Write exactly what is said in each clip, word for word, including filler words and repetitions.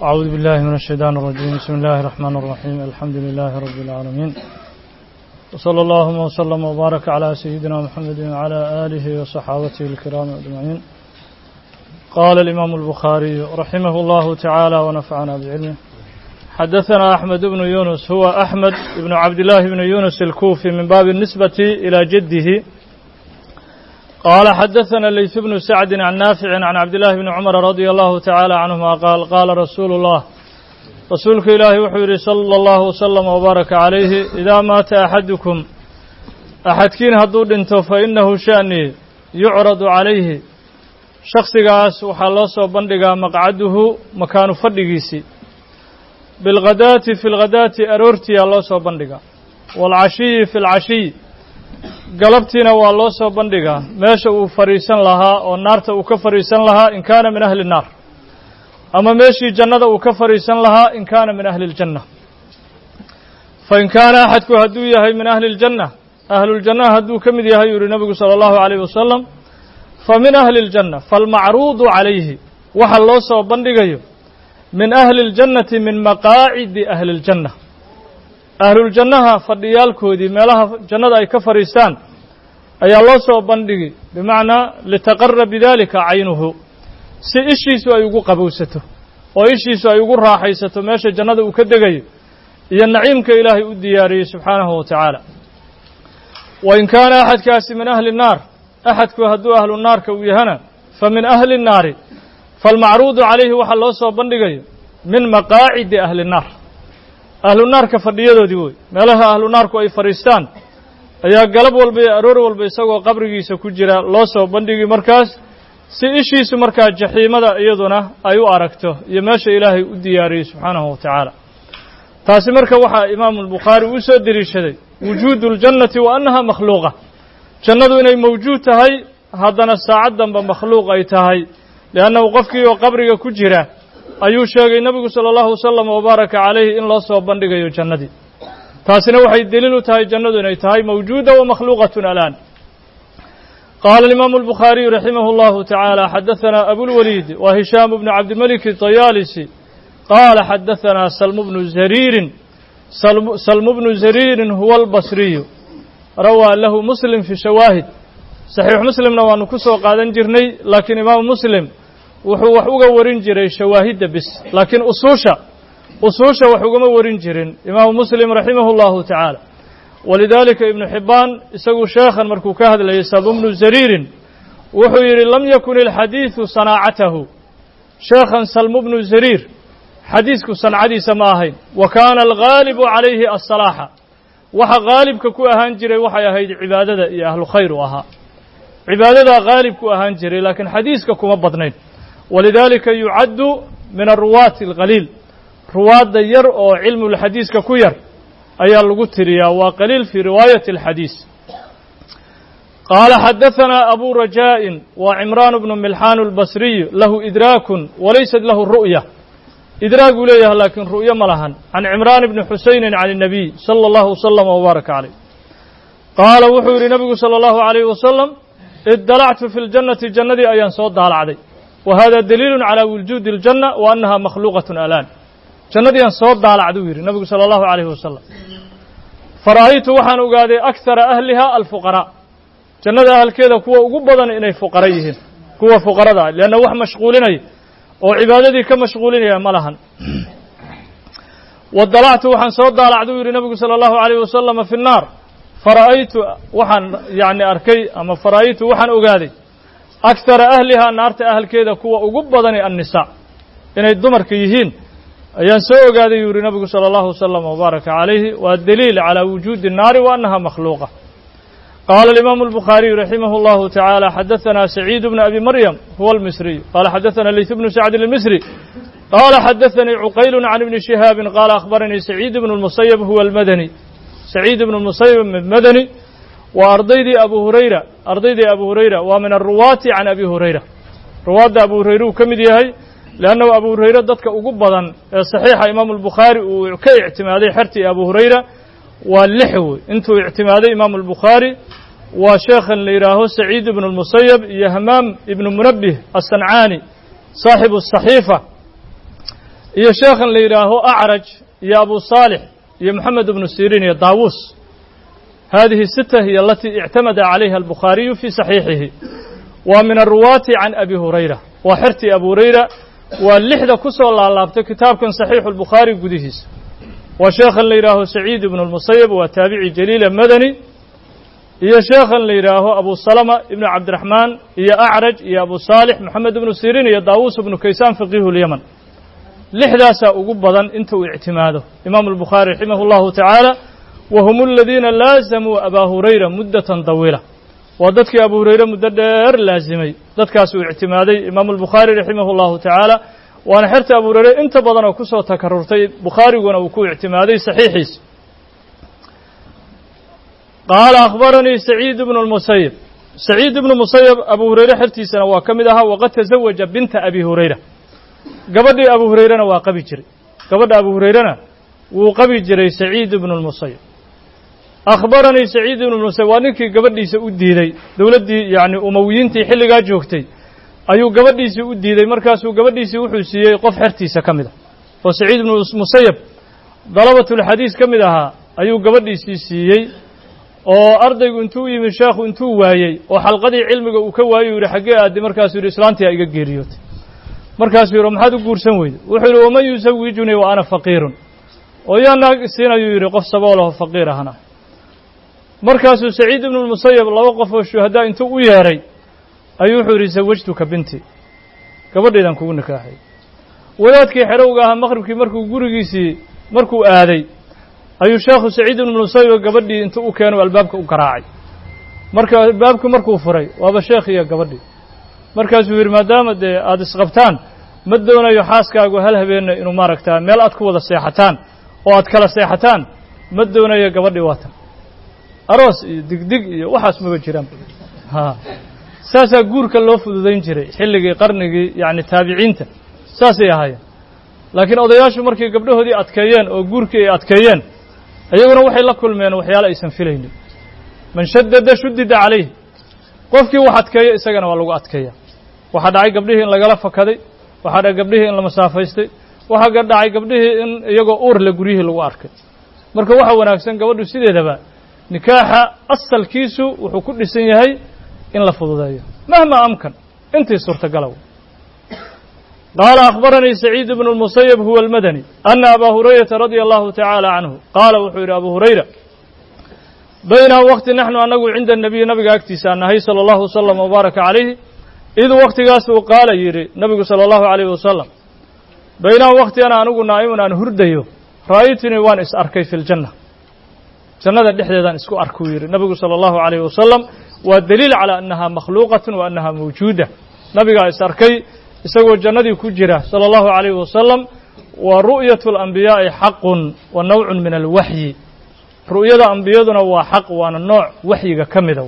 أعوذ بالله من الشيطان الرجيم. بسم الله الرحمن الرحيم. الحمد لله رب العالمين، وصلى الله وسلم وبارك على سيدنا محمد وعلى آله وصحابته الكرام أجمعين. قال الإمام البخاري رحمه الله تعالى ونفعنا بعلمه. حدثنا أحمد بن يونس، هو أحمد بن عبد الله بن يونس الكوفي من باب النسبة إلى جده. قال حدثنا الليث بن سعد عن نافع عن عبد الله بن عمر رضي الله تعالى عنهما قال قال رسول الله رسولك إلهي وحوري صلى الله وسلم وبارك عليه: إذا مات أحدكم أحدكين هدود انتو فإنه شأني يعرض عليه شخص قاس وحلص وبندق مقعده مكان فردقيسي بالغداة في الغداة أرورتي الله وبندق والعشي في العشي galabtiina waa loo soo bandhigaa meesha uu fariisan lahaa oo naarta uu ka fariisan lahaa in kaana min ahli الnaar, ama meeshii jannada uu ka fariisan lahaa in kaana min ahli الjanna. fain kaana axadku hadduu yahay min ahli الjanna, ahluljannaha hadduu ka mid yahay yuri nabigu salى اllahu عalayh wasalam, famin ahli الjanna falmacruudu calayhi waxa loo soo bandhigayo min ahli اljannati min maqaacidi ahli الjanna, ahluljannaha fadhiyaalkoodii meelaha jannada ay ka fadhiistaan ayaa loo soo bandhigi, bimacnaa litaqara bidalika caynuhu, si ishiisu ay ugu qabowsato oo ishiisu ay ugu raaxaysato meesha jannada uu ka degayo iyo naciimka ilaahay u diyaariyey subxaanahu wa tacaala. wain kaana axadkaasi min ahli الnaar, axadku hadduu ahlu naarka uu yahana fa min ahli الnaari falmacruudu calayhi waxa loo soo bandhigayo min maqaacidi ahli الnaar, ahlu naarka fadhiyadoodii wey, meelaha ahlu naarku ay fadhiistaan ayaa galab walba iyo aroor walba isagoo qabrigiisa ku jira loo soo bandhigi markaas, si ishiisu markaa jaxiimada iyaduna ay u aragto iyo meesha ilaahay u diyaariyey subxaanahu wa tacaala. taasi marka waxaa imaamu albukhaari uu soo deliishaday wujuudu اljannati wa annaha makhluuqa, jannadu inay mawjuud tahay haddana saacaddanba makhluuq ay tahay, liannahu qofkii oo qabriga ku jira ayuu sheegay nabigu salى اllahu wasalam wabaaraka calayhi in loo soo bandhigayo jannadii. taasina waxay deliil u tahay jannadu inay tahay mawjuuda wa makhluuqatun alaan. qaala alimaamu albukhaariyu raximah اllahu tacaala xadaثanaa abulwaliid wa hishaam bnu cabdimalik طayaalisi qaala xadaثanaa salmu bnu zariirin salmu bnu zariirin huwa albasriyu rawaa lahu muslim fi shawaahid. saxiix muslimna waanu ku soo qaadan jirnay, laakiin imaamu muslim wuxuu wax uga warin jiray shawaahidda bis, laakiin usuusha usuusha wax ugama warin jirin imaamu muslim raximah اllahu tacaala. walidaalika ibnu xibbaan isagu sheekhan markuu ka hadlayay salmu bnu zariirin wuxuu yidhi lam yakun ilxadiidu sanaacatahu, sheekhan salmu bnu zariir xadiisku sancadiisa ma ahayn, wa kaana algaalibu calayhi asalaaxa, waxa gaalibka ku ahaan jiray waxay ahayd cibaadada iyo ahlu khayr u ahaa, cibaadadaa gaalib ku ahaan jiray laakiin xadiiska kuma badnayn. walidaalika yucaddu min aruwaati alqaliil, ruwaadda yar oo cilmulxadiiska ku yar ayaa lagu tiriyaa, waa qaliil fii riwaayati alxadiis. qaala xadaثanaa abu rajaa'in wa cimraan bnu milxaan albasriy lahu idraakun walaysat lahu ru'ya, idraaguu leeyahay laakiin ru'yo ma lahan, can cimraan bni xusaynin can الnabiy salى اllahu wasalam wbaaraka calayh qaala wuxuu yidhi nabigu salى اllahu عalayh wasalam: idalactu fi ljannati, jannadii ayaan soo daalacday, wa hada daliilu calى wujuudi اljanna wa annaha makhluuqaة alaan. jannadii aan soo daalacduu yidhi nabigu salى اllahu عalayh wasalam, fara'aytu waxaan ogaaday akara ahliha alfuqaraa, jannada ahalkeeda kuwa ugu badan inay fuqara yihiin, kuwa fuqarada ah, leanna wax mashquulinaya oo cibaadadii ka mashquulinaya ma lahan. wadalactu waxaan soo daalacduu yidhi nabigu salى اllahu عalayh wasalam fi الnaar, fara'aytu waxaan yani arkay ama fara'aytu waxaan ogaaday akara ahlihaa, naarta ahalkeeda kuwa ugu badani annisaa, inay dumarka yihiin ayaan soo ogaaday yuu yihi nabigu salى اllahu wasalam wbaaraka calayhi. waa daliil calى wujuudi الnaari wa annaha makhluuqa. qaala alimaamu albukhaariyu raximah اllahu tacaala xadaثanaa saciid bnu abi maryam huwa almisriy qaala xadaثana layth bnu sacdin almisri qaala xadaثanii cuqaylu can ibni shihaabin qaala akhbaranii saciid bnu اlmusayab huwa almadani, saciid bnu اlmusayab madani waa ardaydii abu hurayra, ardaydii abu hurayra waa min aruwaati can abi hurayra, ruwaadda abu hurayra uu ka mid yahay, leannahu abu hurayra dadka ugu badan ee saxiixa imaamu albukhaari uu ka ictimaaday xertii abu hurayra waa lix wey. intuu ictimaaday imaamu albukhaari waa sheekhan la yidhaaho saciid ibnu اlmusayab iyo hamaam ibnu munabih aلsancaani saaxibu الصaxiifa iyo sheekhan la yidhaaho acraj iyo abu saalix iyo moxamed ibnu siriin iyo daawuus hadihi sita hiy alatii ictamada calayha albukhaariyu fii saxiixihi waa min aruwaati can abi hurayra waa xertii abu hurayra waa lixda ku soo laalaabtay kitaabkan saxiixu albukhaari gudihiisa waa sheekhan la yidhaaho saciid ibnu lmusayab waa taabici jaliila madani iyo sheekhan la yidhaaho abu salama ibnu cabdiraxmaan iyo acraj iyo abu saalix moxamed ibnu siriin iyo daawuus ibnu kaysaan faqiihu lyaman lixdaasaa ugu badan inta uu ictimaado imaamu albukhaari raximah اllahu tacaala wa hum aladiina laazamuu abaa hurayra muddatan dawiila waa dadkii abu hurayre muddo dheer laazimay dadkaas uu ictimaaday imaamu albukhaari raximah اllahu tacaala waana xerta abu hurayre inta badan oo kusoo takarurtay bukhaariguna uu ku ictimaaday saxiixiisa qaala akhbaranii saciid ibnu lmusayib saciid ibnu musayib abu hurayre xertiisana waa ka mid ahaa waqad tazawaja binta abi hurayra gabadhii abu hurayrena waa qabi jiray gabadha abu hurayrena wuu qabi jiray saciid ibnu lmusayib akhbaranii saciid ibnu lmusayib waa ninkii gabadhiisa u diiday dowladdii yacni umawiyiintii xilligaa joogtay ayuu gabadhiisii u diiday markaasuu gabadhiisii wuxuu siiyey qof xertiisa ka mid ah oo saciid ibnu musayib dalabatulxadiis ka mid ahaa ayuu gabadhiisii siiyey oo ardaygu intuu u yimi sheekhu intuu waayey oo xalqadii cilmiga uu ka waayey u yidhi xaggee aaddi markaasuu yidhi islaantii aa iga geeriyootay markaasuu yidhi maxaad u guursan weyday wuxuu yidhi waman yusawijunii wa ana faqiirun oo yaa naag siinayuu yidhi qof saboolaho faqiir ahna markaasuu saciid ibnu lmusayib laba qof oo shuhadaa intuu u yeedhay ayuu wuxuu yidhi zawajtuka binti gabadhaydan kugu nikaaxay wadaadkii xerowga ahaa maqribkii markuu gurigiisii markuu aaday ayuu sheekhu saciid ibnu musayib gabadhii intuu u keeno albaabka u garaacay marka albaabkii markuu furay waaba sheekh iyo gabadhii markaasuu yidhi maadaama dee aada isqabtaan ma doonayo xaaskaagu hal habeenna inuu maaragtaa meel aad ku wada seexataan oo aad kala seexataan ma doonayo gabadhii waatan aroos iyo digdig iyo waxaas maba jiraan ha saasaa guurka loo fududayn jiray xilligii qarnigii yacni taabiciinta saasay ahaayeen laakiin odayaashu markay gabdhahoodii adkeeyeen oo guurkii ay adkeeyeen iyaguna waxay la kulmeen waxyaale aysan filaynin man shaddada shuddida calayh qofkii wax adkeeya isagana waa lagu adkeeya waxaa dhacay gabdhihii in lagala fakaday waxaa dhacay gabdhihii in la masaafaystay waxaa dhacay gabdhihii in iyagoo uur le guryihii lagu arkay marka waxa wanaagsan gabadhu sideedaba nikaaxa asalkiisu wuxuu ku dhisan yahay in la fududeeyo mahma amkan intii suurtagalow qaala akhbaranii saciid ibnu lmusayib huwa almadani ana abaa hurayrata radia allahu tacaala canhu qaala wuxuu yidhi abu hurayra baynaa waqti naxnu annagu cinda nabiyi nabiga agtiisa aan nahay sala allahu wasalam wabaaraka calayhi id waktigaas uu qaala yidhi nabigu sala allahu calayhi wasalam baynaa waqti ana anigu naa'imun aan hurdayo ra'aytunii waan is arkay fi ljanna jannada dhexdeedaan isku arkuu yidhi nabigu sala allahu calayhi wasalam waa daliil calaa annahaa makhluuqatun wa annahaa mawjuuda nabigaa is arkay isagoo jannadii ku jira sala allahu calayhi wasalam wa ru'yatu alambiyaa'i xaqun wa nawcun min alwaxyi ru'yada ambiyaduna waa xaq waana nooc waxyiga ka mida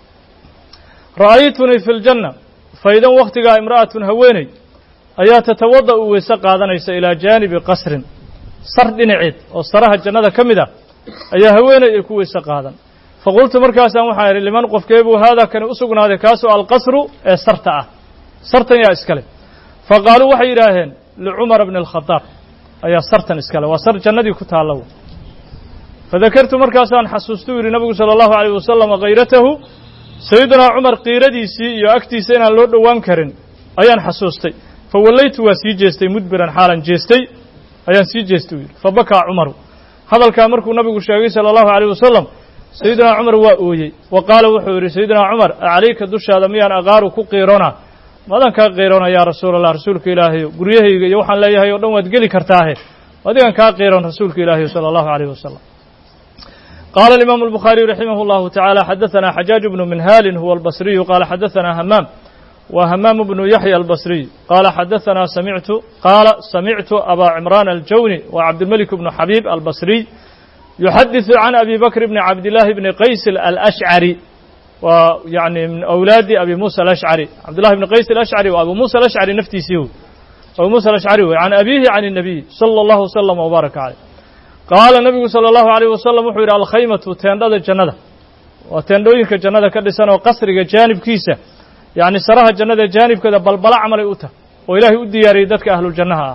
ra'aytunii fi ljanna faydan wakhtigaa imra'atun haweeney ayaa tatawada u weyse qaadanaysa ilaa jaanibi qasrin sar dhinaceed oo saraha jannada ka mid ah ayaa haweeney ay ku weyse qaadan faqultu markaasaan waxaan idhi liman qofkeebuu haadaa kani u sugnaaday kaasoo alqasru ee sarta ah sartan yaa iskale faqaaluu waxay yidhaaheen licumara bni alkhadaab ayaa sartan iskale waa sar jannadii ku taalla fadakartu markaasaan xasuustuu yidhi nabigu sala allahu calayh wasalam kayratahu sayidunaa cumar qiiradiisii iyo agtiisa inaan loo dhowaan karin ayaan xasuustay fa wallaytu waa sii jeestay mudbiran xaalan jeestay ayaan sii jeestay u yidhi fa bakaa cumaru hadalkaa markuu nabigu sheegay sala allahu calayh wasalam sayidunaa cumar waa ooyey wa qaala wuxuu yidhi sayidunaa cumar acalayka dushaada miyaan aqaaru ku qiiroonaa maadan kaa qiiroona yaa rasuul allah rasuulka ilaahayo guryahayga iyo waxaan leeyahay o dhan waad geli kartaahe adigan kaa qiiroon rasuulka ilaahayo sala allahu calayh wasalam qaala alimaamu albukhaariyu raximah allahu tacaala xadaثana xajaaj bnu minhaalin huwa albasriyu qaala xadaثana hamaam wa hamaamu bnu yaxya albasriy qaala xadaثana samictu qaala samictu abaa cimraan aljawni wa cabdilmelik bnu xabiib albasriy yuxadiثu can abi bakr bni cabdillaahi bni qays alashcari waa yani min awlaadi abi muusa alashcari cabdullahi bni qays alashcari waa abu muusa alashcari naftiisii wey abu muusa alashcari wey can abiihi can الnabiy salى allahu wasalam wbaaraka caleyh qaala nabigu sala allahu calayh wasalam wuxuu yidhi alkhaymatu teendhada jannada waa teendhooyinka jannada ka dhisan oo qasriga jaanibkiisa yacni saraha jannada jaanibkeeda balbala camalay u tahay oo ilaahay u diyaariyey dadka ahluljannaha ah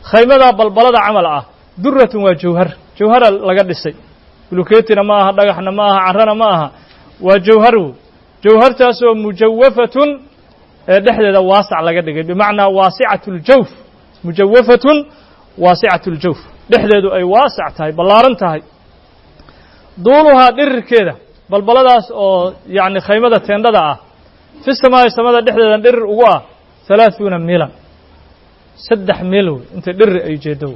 khaymada balbalada camal ah duratun waa jawhar jawhara laga dhisay bulukeetina ma aha dhagaxna ma aha carrana ma aha waa jawharu jawhartaasoo mujawafatun ee dhexdeeda waasac laga dhigay bimacnaa waasicatu ljawf mujawafatun waasicatu ljawf dhexdeedu ay waasac tahay ballaaran tahay duuluhaa dhirirkeeda balbaladaas oo yacni khaymada teendhada ah fi samaa'i samada dhexdeedan dhirir ugu ah halaaثuuna miilan saddex miil wey inta dhirir ay jeedo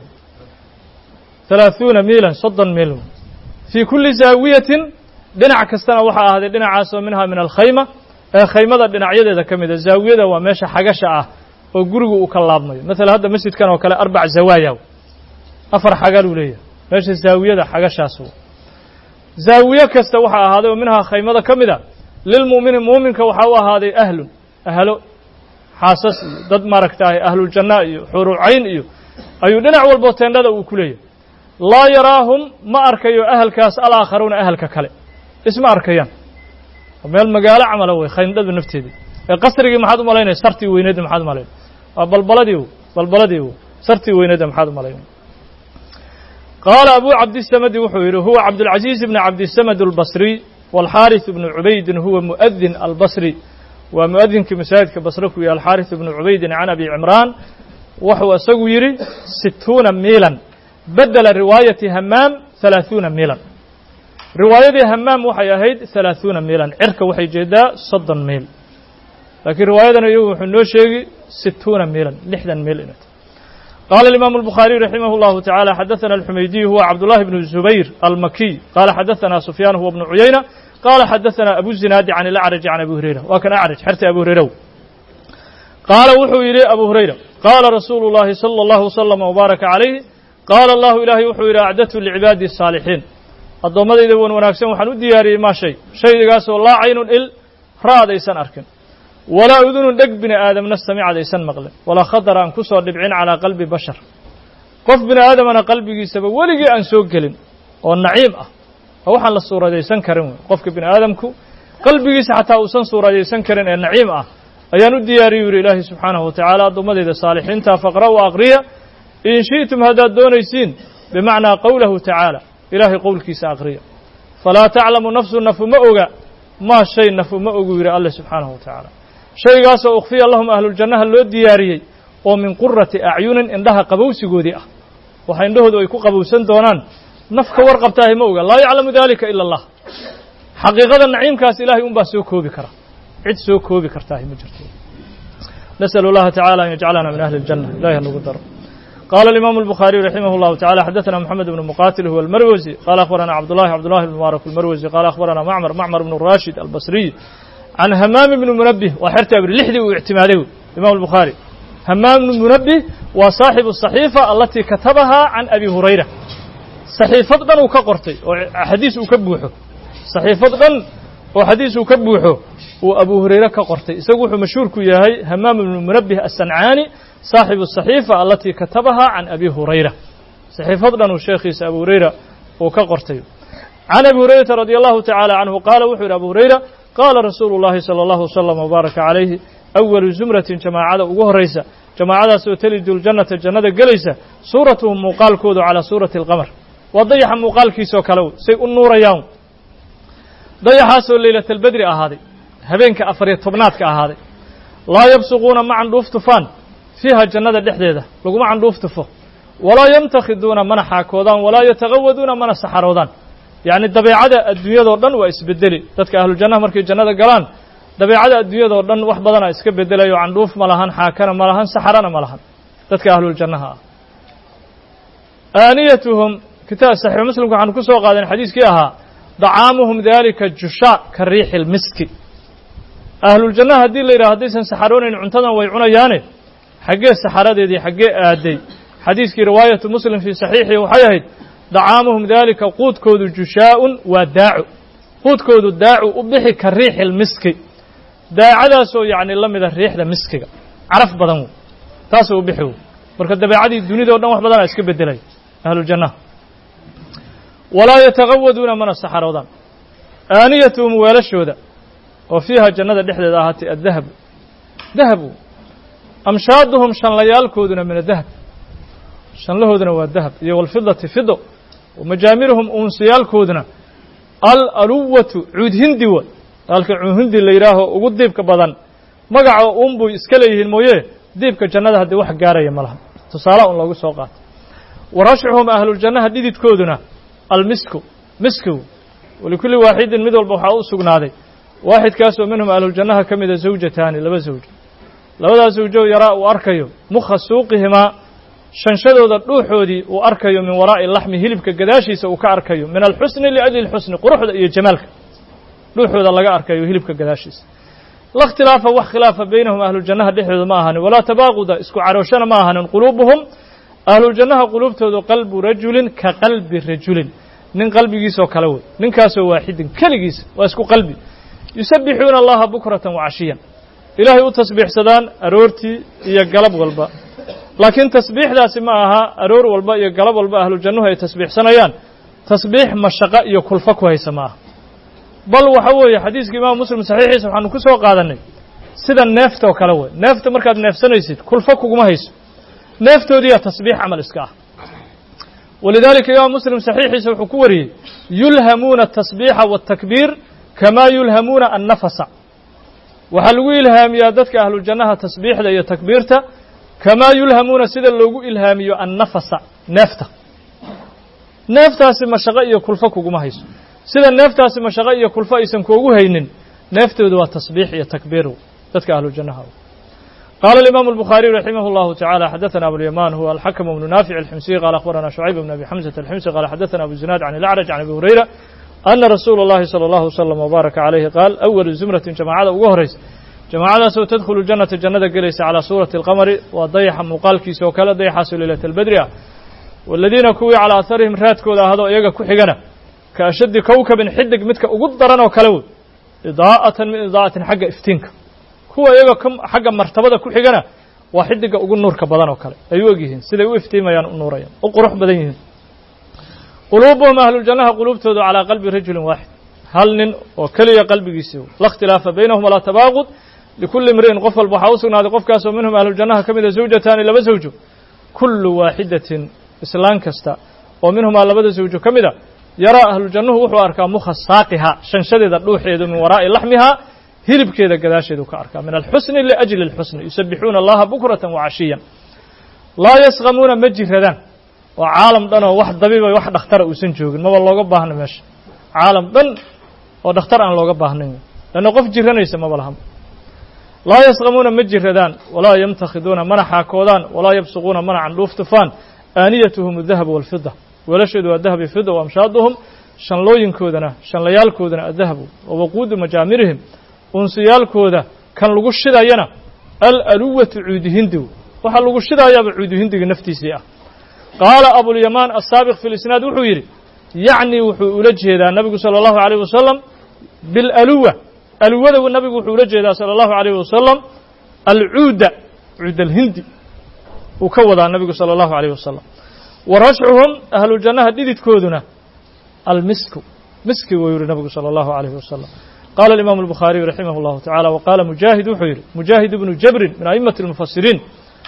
halaaثuuna miilan soddon miil wey fii kulli zaawiyatin dhinac kastana waxaa ahaaday dhinacaasoo minhaa min alkhayma ee khaymada dhinacyadeeda ka mida zaawiyada waa meesha xagasha ah oo gurigu uu ka laabmayo maala hadda masjidkan oo kale arbac zawaaya afar xagaluu leeyahay meesha zaawiyada xagashaas zaawiye kasta waxaa ahaaday oo minhaa khaymada ka mida lilmu'mini muuminka waxaa u ahaaday ahlun ahlo xaasas iyo dad maaragtaahay ahluljanna iyo xuruucayn iyo ayuu dhinac walbo teendhada uu ku leeyahay laa yaraahum ma arkayo ahalkaas alaakharuuna ahalka kale isma arkayaan meel magaalo camala wey khaymdadu nafteedii ee qasrigii maxaad u malaynaya sartii weyneedda maxaad u malaynaya waa balbaladii balbaladii sartii weyneedda maxaad u malaynaya qaala abu cabdisamadi wuxuu yidhi huwa cabdulcaziiz bni cabdisamad albasriy waalxaaris bnu cubaydin huwa mu'adin albasri waa mu'adinkii masaajidka basre ku yahay alxaaris bnu cubaydin can abi cimraan wuxuu isagu yidhi situuna miilan bedela riwaayati hamaam halaaثuuna miilan riwaayadii hamaam waxay ahayd halaaثuuna miilan cirka waxay jeedaa soddon miil laakiin riwaayadan iyagu wuxuu noo sheegi situuna miilan lixdan miil inay tahay qaala الإimaamu الbukhaariي raximah الlahu taعalى xadaثana الxumaydiي huwa cabdullahi bnu zubayr almakiy qaala xadaثana sufyaan huwa bnu cuyayna qaala xadaثana abu zinaadi can ilacraj can abi hurayra waa kan acraj xerta abu hurayraw qaala wuxuu yidhi abu hurayra qaala rasuulu الlahi salى الlahu وsلم وbaaraka عalayh qaala allahu ilaahay wuxuu yidhi acdadtu licibaadi الsaalixiin addoommadayda wan wanaagsan waxaan u diyaariyey maa shay shaygaasoo laa caynun il ra'ad aysan arkin walaa udunun dheg bini aadamna samicad aysan maqlin walaa khadar aan ku soo dhibcin calaa qalbi bashar qof bini aadamana qalbigiisaba weligii aan soo gelin oo naciim ah oo waxaan la suuradaysan karin wey qofka bini aadamku qalbigiisa xataa uusan suuradaysan karin ee naciim ah ayaan u diyaariyey yidhi ilaahay subxaanahu wa tacaala addoommadayda saalixiinta faqra'u aqriya in shi'tum haddaad doonaysiin bimacnaa qowlahu tacaala ilaahay qowlkiisa aqriya falaa taclamu nafsu nafu ma oga maa shay nafu ma ogu yidhi alle subxaanahu wa tacaala shaygaasoo ukhfiya lahum ahluljannaha loo diyaariyey oo min qurati acyunin indhaha qabowsigoodii ah waxa indhahoodu ay ku qabowsan doonaan naf ka warqabtaahi ma oga laa yaclamu dalika ila allah xaqiiqada naciimkaas ilaahay unbaa soo koobi kara cid soo koobi kartaahi ma jirto nas'alu allaha tacala an yajcalana min ahli اljanna ilahi hanagu daro qaala alimaamu الbukhaariyu raximah اllahu tacala xadaثana moxamed bnu muqatil huwa almarwasi qaala akhbarana cabdullahi cabdullahi bn mubaarak almarwasi qaala akhbarana macmar macmar bnu rashid albasriy can hamaam ibni munabih waa xerta abri lixdii uu ictimaaday imam الbukhaari hamaam ibnu munabih waa saaxibu الصaxiifa alatii katabahaa can abi hurayra saxiifad dhan uu ka qortay oo xadiis uu ka buuxo saxiifad dhan oo xadiis uu ka buuxo uu abu hurayre ka qortay isagu wuxuu mashhuur ku yahay hamaam ibnu munabih aلsancaani saaxibu الصaxiifa alatii katabahaa can abi hurayra saxiifad dhan uu sheekhiisa abu hurayra uu ka qortay can abi hurayrata radi allahu taعalى canhu qaala wuxuu yidhi abu hurayra qaala rasuulu الlahi salى اllahu وsلم وbaaraka calayhi أwalu zumratin jamaacada ugu horaysa jamaacadaas oo telidu ljannata jannada gelaysa suuratuhum muuqaalkoodu calaa suurati اlqamar waa dayaxa muuqaalkiisoo kale say u nuurayaan dayaxaasoo leylat albedri ahaaday habeenka afariyo tobnaadka ahaaday laa yabsuquuna ma candhuuf tufaan fiiha jannada dhexdeeda laguma candhuuf tufo walaa yamtakhiduuna mana xaakoodaan walaa yatagawaduuna mana saxaroodaan yacni dabeecada adduunyadoo dhan waa isbedeli dadka ahlujannaha markay jannada galaan dabeecada adduunyadoo dhan wax badanaa iska bedelayo candhuuf ma lahan xaakana ma lahan saxarana ma lahan dadka ahluljannaha ah aaniyatuhum kitaab saxiix muslimka waxaanu ku soo qaadeen xadiiskii ahaa dacaamuhum daalika jushaa ka riixi lmiski ahluljannaha haddii la yidhaha haddaysan saxaroonayn cuntadan way cunayaane xaggee saxaradeedii xaggee aaday xadiiskii riwaayatu muslim fii saxiixii waxay ahayd dacaamuhum daalika quudkoodu jushaa'un waa daacu quudkoodu daacu u bixi ka riixi lmiski daacadaasoo yacni la mida riixda miskiga caraf badan wey taasoo u bixi wey marka dabeecadii dunida o dhan wax badanaa iska beddelay ahluljannaha walaa yatagawaduuna mana saxaroodaan aaniyatuhum weelashooda oo fiiha jannada dhexdeeda ahaatay addahabu dahabu amshaaduhum shanlayaalkooduna min adahab shanlahooduna waa dahab iyo walfidati fido wamajaamiruhum uunsiyaalkooduna alaluwatu cuud hindi wa halka cuud hindi la yidhaaho ugu diibka badan magaca uunbuu iska leeyihiin mooye diibka jannada haddii wax gaaraya ma laha tusaalaha un loogu soo qaato warashcuhum ahluljannaha dhididkooduna almisku miskigu walikulli waaxidin mid walba waxaa u sugnaaday waaxidkaasoo minhum ahluljannaha ka mida zawjataani laba zawjo labadaas zawjo yaraa uu arkayo mukha suuqihimaa shanshadooda dhuuxoodii uu arkayo min waraa'i laxmi hilibka gadaashiisa uu ka arkayo min alxusni liajli lxusni quruxda iyo jamaalka dhuuxooda laga arkayo hilibka gadaashiisa la ikhtilaafa wax khilaafa baynahum ahluljannaha dhexdooda ma ahanin walaa tabaaquda isku carooshana ma ahanin quluubuhum ahluljannaha quluubtoodu qalbu rajulin ka qalbi rajulin nin qalbigiisoo kale wey ninkaasoo waaxidin keligiisa waa isku qalbi yusabbixuuna allaha bukratan wacashiyan ilaahay u tasbiixsadaan aroortii iyo galab walba laakiin tasbiixdaasi ma aha aroor walba iyo galab walba ahlujannuhu ay tasbiixsanayaan tasbiix mashaqo iyo kulfo ku haysa ma aha bal waxa weeye xadiiska imaamu muslim saxiixiisa waxaanu ku soo qaadannay sida neefta oo kale wey neefta markaad neefsanaysid kulfo kuguma hayso neeftoodiiyaa tasbiix camal iska ah walidaalika imaam muslim saxiixiisa wuxuu ku wariyey yulhamuuna atasbiixa waatakbiir kamaa yulhamuuna annafasa waxaa lagu ilhaamiyaa dadka ahlujannaha tasbiixda iyo takbiirta kamaa yulhamuuna sida loogu ilhaamiyo annafasa neefta neeftaasi mashaqo iyo kulfo kuguma hayso sida neeftaasi mashaqo iyo kulfo aysan kuugu haynin neeftoodu waa tasbiix iyo takbiir dadka ahlujannaha قال الإمام البخاري رحمه الله تعالى حدثنا أبو اليمان هو الحكم بن نافع الحمصي قال أخبرنا شعيب بن أبي حمزة الحمصي قال حدثنا أبو الزناد عن الأعرج عن أبي هريرة أن رسول الله صلى الله وسلم وبارك عليه قال أول زمرة جماعة وهريس جماعة سو تدخل الجنة الجنة جلس على صورة القمر وضيح مقال كيس وكلا ضيح ليلة البدر والذين كوي على أثرهم رات كولا هذا يجا كحجنا كأشد كوكب حدق متك وقدرنا وكلو إضاءة من إضاءة حق افتنك kuwa iyaga xagga martabada ku xigana waa xidiga ugu nuurka badan oo kale ay u ogyihiin siday u iftiimayaan u nuurayaan u qurux badan yihiin quluubuhum ahluljannaha quluubtoodu calaa qalbi rajulin waaxid hal nin oo keliya qalbigiisa la ikhtilaafa baynahum walaa tabaaqud likulli imri'in qof walba waxaa u sugnaaday qofkaasoo minhum ahluljannaha ka mida zawjataani laba zawjo kullu waaxidatin islaan kasta oo minhumaa labada zawjo ka mida yaraa ahluljannuhu wuxuu arkaa mukha saaqiha shanshadeeda dhuuxeedu min waraa'i laxmiha hilibkeeda gadaasheedu ka arkaa min alxusni liajli alxusni yusabbixuuna allaha bukratan wacashiyan laa yasqamuuna ma jiradaan waa caalam dhan oo wax dabiiba wax dhakhtara uusan joogin maba looga baahna meesha caalam dhan oo dhakhtar aan looga baahnayn lanna qof jiranaysa maba lahan laa yasqamuuna ma jiradaan walaa yamtakhiduuna mana xaakoodaan walaa yabsuquuna mana candhuuf tufaan aaniyatuhum adahab waalfida weelashoodu waa dahab iyo fida wa amshaaduhum shanlooyinkoodana shanlayaalkoodana adahabu wa waquudu majaamirihim unsiyaalkooda kan lagu shidayana alaluwatu cuuduhindigu waxaa lagu shidayaaba cuuduhindiga naftiisii ah qaala abulyamaan asaabiq fi lisnaad wuxuu yidhi yacni wuxuu ula jeedaa nabigu sala allahu alayh wasalam bilaluwa aluwada nabigu wuxuu ula jeedaa sala allahu alayh wasalam alcuuda cuud alhindi uu ka wadaa nabigu sala allahu alayh wasalam wa rashcuhum ahlujannaha dhididkooduna almisku miski wuu yidhi nabigu sala allahu alayh wasalam قال الإمام البخاري رحمه الله تعالى وقال مجاهد وحير مجاهد بن جبر من أئمة المفسرين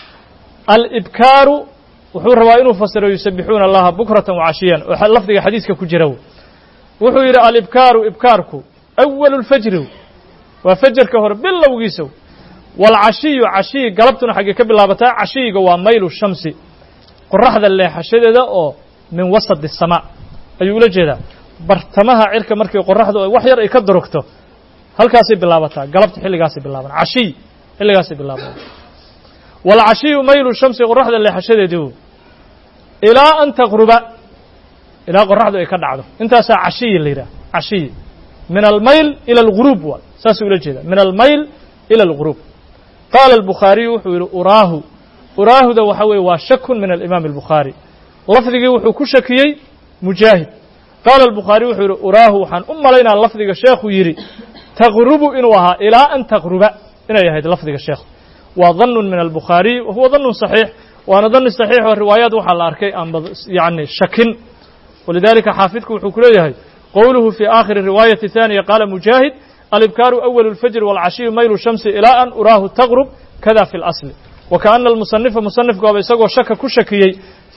الإبكار وحور روائن فسر يسبحون الله بكرة وعشيا لفظ حديثك كجرو وحير الإبكار إبكارك أول الفجر وفجر كهر بالله وقيسو والعشي عشي قلبتنا حق كبل لابتاع عشي قوى ميل الشمس قرح ذا اللي حشد أو من وسط السماء أيولا جدا bartamaha cirka markay qorraxdu ay wax yar ay ka durugto halkaasay bilaabataa galabta xilligaasay bilaaban cashiy xilligaasay bilaaban wal cashiyu maylu shamsi qorraxda leexashadeedu ilaa an taqruba ilaa qorraxdu ay ka dhacdo intaasaa cashiy la yidhaha cashiy min almayl ila alghurub waa saasuu ula jeeda min almayl ila alghurub qaala albukhaariyu wuxuu yidhi uraahu uraahuda waxa weeye waa shakun min alimaam albukhaari lafdigii wuxuu ku shakiyey mujaahid qaala albukhaari wuxuu yidhi uraahu waxaan u malaynaa lafdiga sheekhu yidhi taqrubu inuu ahaa ilaa an taqruba inay ahayd lafdiga sheekhu waa dannun min albukhaariy wa huwa dannun saxiix waana danni saxiix oo riwaayaad waxaa la arkay aan yacni shakin walidaalika xaafidku wuxuu ku leeyahay qowluhu fii aakhiri riwaayati haaniya qaala mujaahid alibkaaru awalu اlfajri waalcashiyu maylu shamsi ilaa an uraahu taqrub kada fi اlasli wa kaana almusanifa musanifku aba isagoo shaka ku shakiyey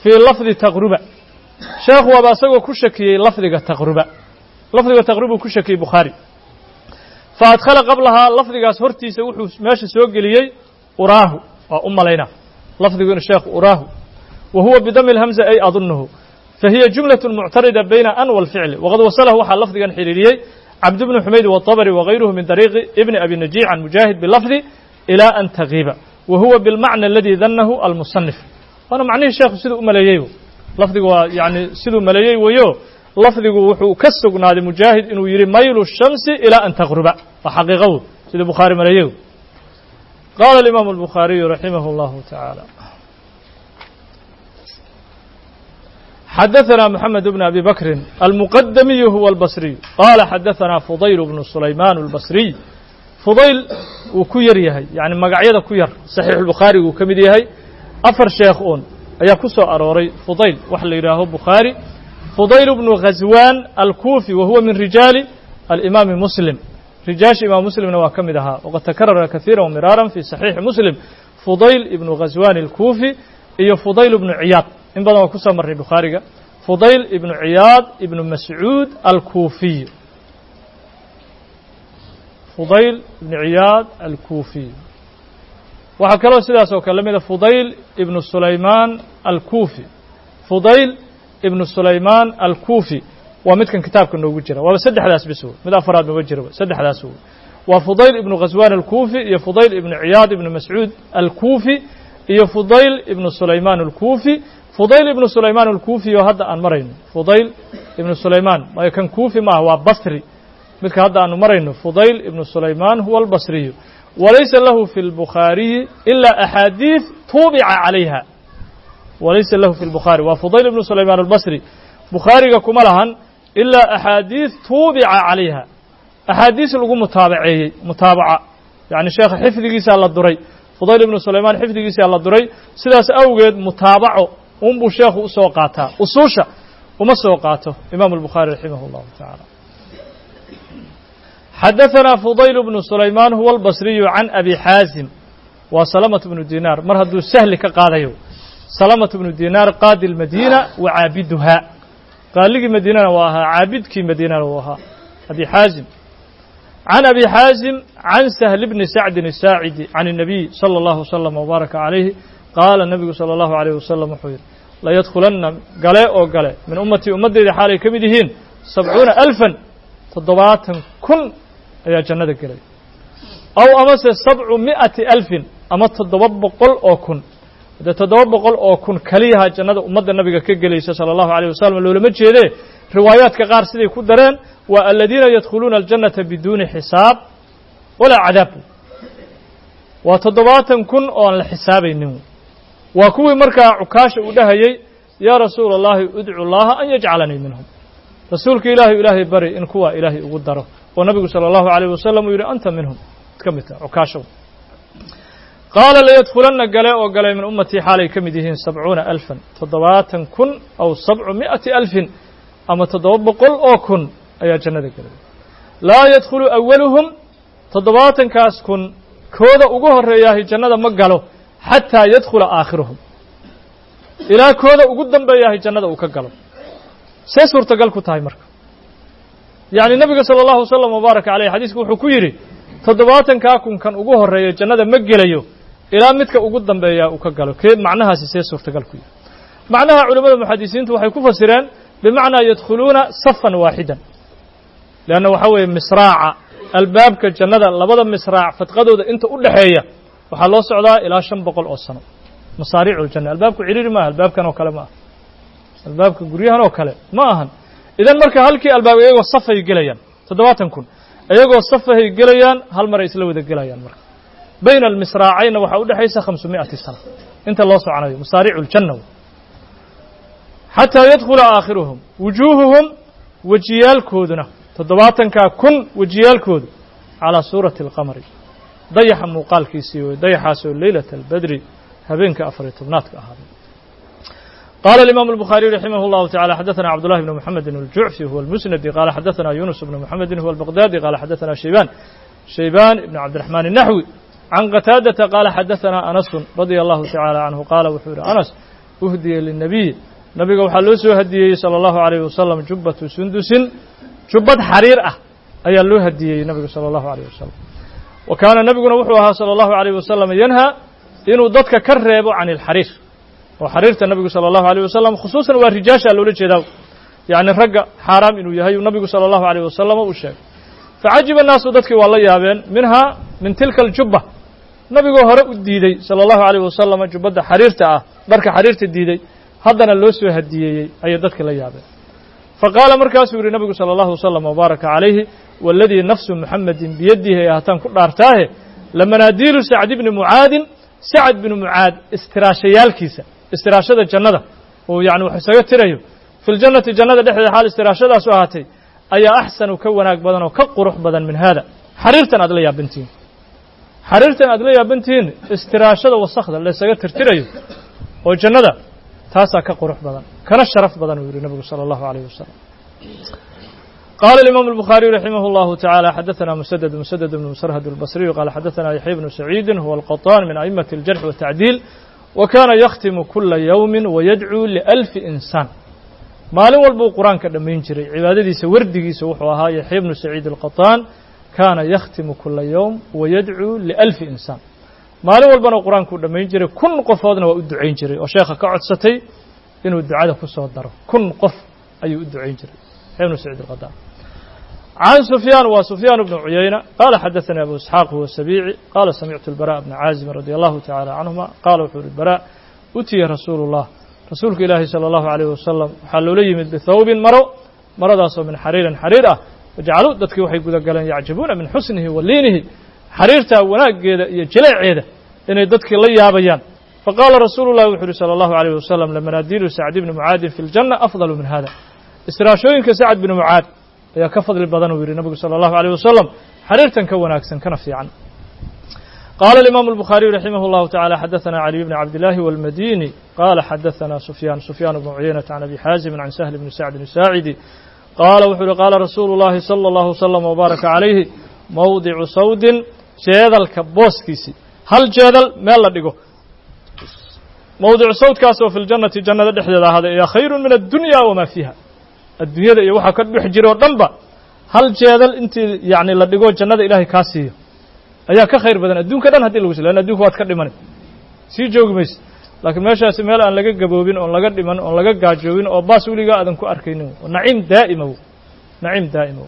fii lafdi taqruba sheekhu waaba isagoo ku shakiyey lafdiga taqruba lafdiga taqrubuu ku shakiyey bukhaari fa adkhala qablahaa lafdigaas hortiisa wuxuu meesha soo geliyey uraahu waa u malayna lafdigu inu sheekhu uraahu wa huwa bidami اlhamza ay adunuhu fahiya jumlaة muctarida bayna an wاlficli waqad wasalahu waxaa lafdigan xiriiriyey cabd bnu xumayd wالطabri wagayruhu min dariiqi ibni abi najiic can mujaahid bilafdi ilى an tagiiba wa huwa bilmacna aladi danahu almusanif waana macnihii sheekhu siduu u maleeyey lafdigu waa yani siduu maleeyey weyo lafdigu wuxuu ka sugnaaday mujaahid inuu yidhi maylu الshamsi ilى an taqruba waa xaqiiqo siduu bukhaari maleeyey qaala اlimaamu الbukhaariyu raximah اllahu taعaalى xadaثna mحamed bn abi bakri almuqadamiyu huwa اlbasriy qaala xadaثna fudayl bnu sulayman اlbasriy fudayl wuu ku yar yahay yani magacyada ku yar saxiix اlbukhaariguu ka mid yahay afar sheekh uun ayaa ku soo arooray fudayl waxa la yidhaaho bukhaari fudayl bnu ghaswan alkufi wa huwa min rijaali alimaami muslim rijaasha imaam muslimna waa ka mid ahaa waqad takarara kahiira wmiraaran fi saxiixi muslim fudayl ibnu ghaswan alkufi iyo fudayl ibnu ciyaad in badan waa ku soo marray bukhaariga fudayl ibnu ciyaad ibnu mascuud alkufiy fudayl ibnu ciyaad alkufiy waxaa kaloo sidaas oo kale lamida fudayl ibnu sulayman alkufi fudayl ibnu sulayman alkufi waa midkan kitaabka noogu jira waaba saddexdaas bis wey mid afaraad maba jiraba saddexdaas wey waa fudayl ibnu ghaswan alkufi iyo fudayl ibnu ciyaad ibnu mascuud alkufi iyo fudayl ibnu sulayman alkufi fudayl ibnu sulayman alkufi oo hadda aan marayno fudayl ibnu sulayman maayo kan kufi maaha waa basri midka hadda aanu marayno fudayl ibnu sulayman huwa albasriyu walaysa lahu fi اlbukhaariyi ila axaadiiث tuubica calayha walaysa lahu fi lbukhaari waa fudayl ibnu sulayman albasri bukhaariga kuma lahan ilaa axaadiiث tuubica calayha axaadiis lagu mutaabaceeyey mutaabaca yani sheekha xifdigiisaa la duray fudayl ibnu sulayman xifdigiisaa la duray sidaas awgeed mutaabaco un buu sheekhu u soo qaataa usuusha uma soo qaato imaamu الbukhaari raximah اllahu taعaalى xadaثna fudayl bnu sulayman huwa اlbasriyu can abi xaazim waa salamaة bnu dinaar mar hadduu sahli ka qaadayo salamaة bnu dinaar qaadi اlmadiina wa caabiduhaa qaaligii madiinana waa ahaa caabidkii madiinana uu ahaa abi xaazim can abi xaazim can sahl bni sacdin الsaacidi can الnabiy salى اllahu وslm wbaaraka calayhi qaala nabigu salى اllahu عalيyh wasalam wuxuu yidhi layadkhulanna gale oo gale min ummatii ummaddeyda xaalay ka mid yihiin sabcuuna alfan toddobaatan kun ayaa jannada gelay aw amase sabcu mi'ati alfin ama toddoba boqol oo kun dee toddoba boqol oo kun keliyaha jannada ummadda nabiga ka gelaysa salى اllahu عalيyh wasalam loolama jeedee riwaayaadka qaar siday ku dareen waa aladiina yadkhuluuna aljannata biduuni xisaab walaa cadaab waa toddobaatan kun oo aan la xisaabaynin waa kuwii markaa cukaasha uu dhahayey yaa rasuula اllahi udcu llaha an yajcalanii minhum rasuulka ilaahay ilaahay bari in kuwa ilaahay ugu daro oo nabigu salى اllahu عalيyh wasalam uu yidhi anta minhum ad ka mid taha cukaashaw qaala layadkhulanna gale oo galay min ummatii xaalay ka mid yihiin sabcuuna alfan toddobaatan kun aw sabcu mi'ati alfin ama toddoba boqol oo kun ayaa jannada gelay laa yadkhulu awaluhum toddobaatankaas kun kooda ugu horreeyaahi jannada ma galo xataa yadkhula aakhiruhum ilaa kooda ugu dambeeyaahi jannada uu ka galo see suurtagal ku tahay marka yacni nebiga salى اllahu wasalam wbaaraka caleyh xadiisku wuxuu ku yidhi toddobaatankaa kun kan ugu horreeya jannada ma gelayo ilaa midka ugu dambeeyaa uu ka galo kee macnahaasi see suurtagal ku yahay macnaha culimmada muxadisiintu waxay ku fasireen bimacnaa yadkhuluuna safan waaxidan leanna waxaa weeye misraaca albaabka jannada labada misraac fadqadooda inta u dhexeeya waxaa loo socdaa ilaa shan boqol oo sano masaariicu ljanna albaabku ciriiri maaha albaabkan oo kale ma aha albaabka guryahan oo kale ma ahan idan marka halkii albaab iyagoo safay gelayaan toddobaatan kun iyagoo safahay gelayaan hal mar ay isla wada gelayaan marka bayna almisraacayna waxaa u dhexaysa khamsu mi'ati sana inta loo soconayo masaariicu ljanna xataa yadkhula aakhiruhum wujuuhuhum wejiyaalkooduna toddobaatankaa kun wejiyaalkoodu calaa suurati alqamari dayaxa muuqaalkiisii wey dayaxaasoo leylata albadri habeenka afariyo tobnaadka ahaaday qaala alimaamu albukhaariyu raximah اllahu tacala xadaثana cabdullahi bn muxamedin aljucfi huwa almusnadi qaala xadaثana yunus bn muxamedin huwa albaqdaadi qaala xadaثana shaybaan shaybaan ibn cabdiraxmaan الnaxwi can qataadata qaala xadaثana anasu radia allahu tacala canhu qaala wuxuu yihi anas uhdiya linabiy nabiga waxaa loo soo hadiyey salى اllahu عalayh wasalam jubbatu sundusin jubbad xariir ah ayaa loo hadiyey nabiga salى اllahu عalayh wasalam wa kaana nabiguna wuxuu ahaa salى اllahu عalayh wasalam yanhaa inuu dadka ka reebo can اlxariir oo xariirta nabigu salى اllahu عalayh wasalam khusuusan waa rijaasha loola jeedaa yacni ragga xaaraam inuu yahay nabigu salى اllahu عalayh wasalam uu sheegay facajiba الnaasu dadkii waa la yaabeen minhaa min tilka اljubba nabigoo hore u diidey salى اllahu عalayh wasalam jubbadda xariirta ah dharka xariirta diiday haddana loo soo hadiyeeyey ayay dadkii la yaabeen faqaala markaasuu yihi nabigu salى اllahu wasalam wbaaraka calayhi waladii nafsu muxamedin biyadihi ay ahaataan ku dhaartaahe lamanaadiilu sacd bni mucaadin sacd binu mucaad istiraashayaalkiisa istiraashada jannada uu yani wax isaga tirayo fi ljannati jannada dhexdeeda xaal istiraashadaasu ahaatay ayaa axsanu ka wanaag badan oo ka qurux badan min hada xariirtan aad la yaabantihiin xariirtan aad la yaabantihiin istiraashada wasakda la isaga tirtirayo oo jannada taasaa ka qurux badan kana sharaf badan uu yihi nabigu salى اllahu عalayh wasalam qaala الإimam الbukhaariyu raximah اllahu taعalى xadaثana msdd msdd bn msrhd الbصriyu qaala xadaثana yaxya bnu saciidi huwa alqaطaan min aئmaة الjarx والtacdiil wa kana yakhtimu kula ywmi wayadcuu liأlfi insaan maalin walbuu qur-aanka dhammayn jiray cibaadadiisa wardigiisa wuxuu ahaa yaxya bnu saciid الqaطaan kaana yakhtimu kula ywm wayadcuu liأlfi insaan maalin walbana qur-aankuu dhammayn jiray kun qofoodna waa u ducayn jiray oo sheekha ka codsatay inuu ducada ku soo daro kun qof ayuu u ducayn jiray yaxya bnu saciid الqaطaan can sufyaan waa sufyaan bnu cuyayna qaala xadaثanii abu isxaaq huwa sabiici qaala samictu اlbarا bna caazim radi allahu tacala canhuma qaala wuxuu yihi bara utiya rasuulu اllah rasuulka ilaahi salى اllahu عalayh wasalam waxaa loola yimid bithawbin maro maradaasoo min xariirin xariir ah wajacaluu dadkii waxay gudagaleen yacjabuuna min xusnihi wa liinihi xariirtaa wanaaggeeda iyo jileeceeda inay dadkii la yaabayaan faqaala rasuulu llahi wuxuu uhi salى اllahu عalayh wasalam lamanaadiilu sacd bni mucaadin fi اljanna afdalu min hada istiraashooyinka sacd bni mucaad ayaa ka fadli badan uu yihi nabigu salى اllahu عalيه wasalam xariirtan ka wanaagsan kana fiican qaala الimam الbukhaariyu raximah اllahu taعalى xadaثana caliy bni cabdillaahi wاlmadini qaala xadaثana sufyaan sufyaan bnu cuyaynata can abi xaazimi can sahl bni sacdin saacidi qaala wuxuu uhi qaala rasuulu اllahi salى اllahu wslm wbaaraka calayhi mawdicu sawdin jeedalka booskiisii hal jeedal meel la dhigo mawdicu sawdkaas oo fi ljannati jannada dhexdeeda ahaaday ayaa khayru min addunya wama fiiha addunyada iyo waxaa ka dhex jira oo dhan ba hal jeedal intii yani la dhigo jannada ilaahay kaa siiyo ayaa ka khayr badan adduunka dhan hadii lagu sila lan adduunka waad ka dhimanay sii joogi mayse laakiin meeshaasi meel aan laga gaboobin oon laga dhiman oon laga gaajoobin oo baas weligaa aadan ku arkaynin naciim daa'ima naciim daa'ima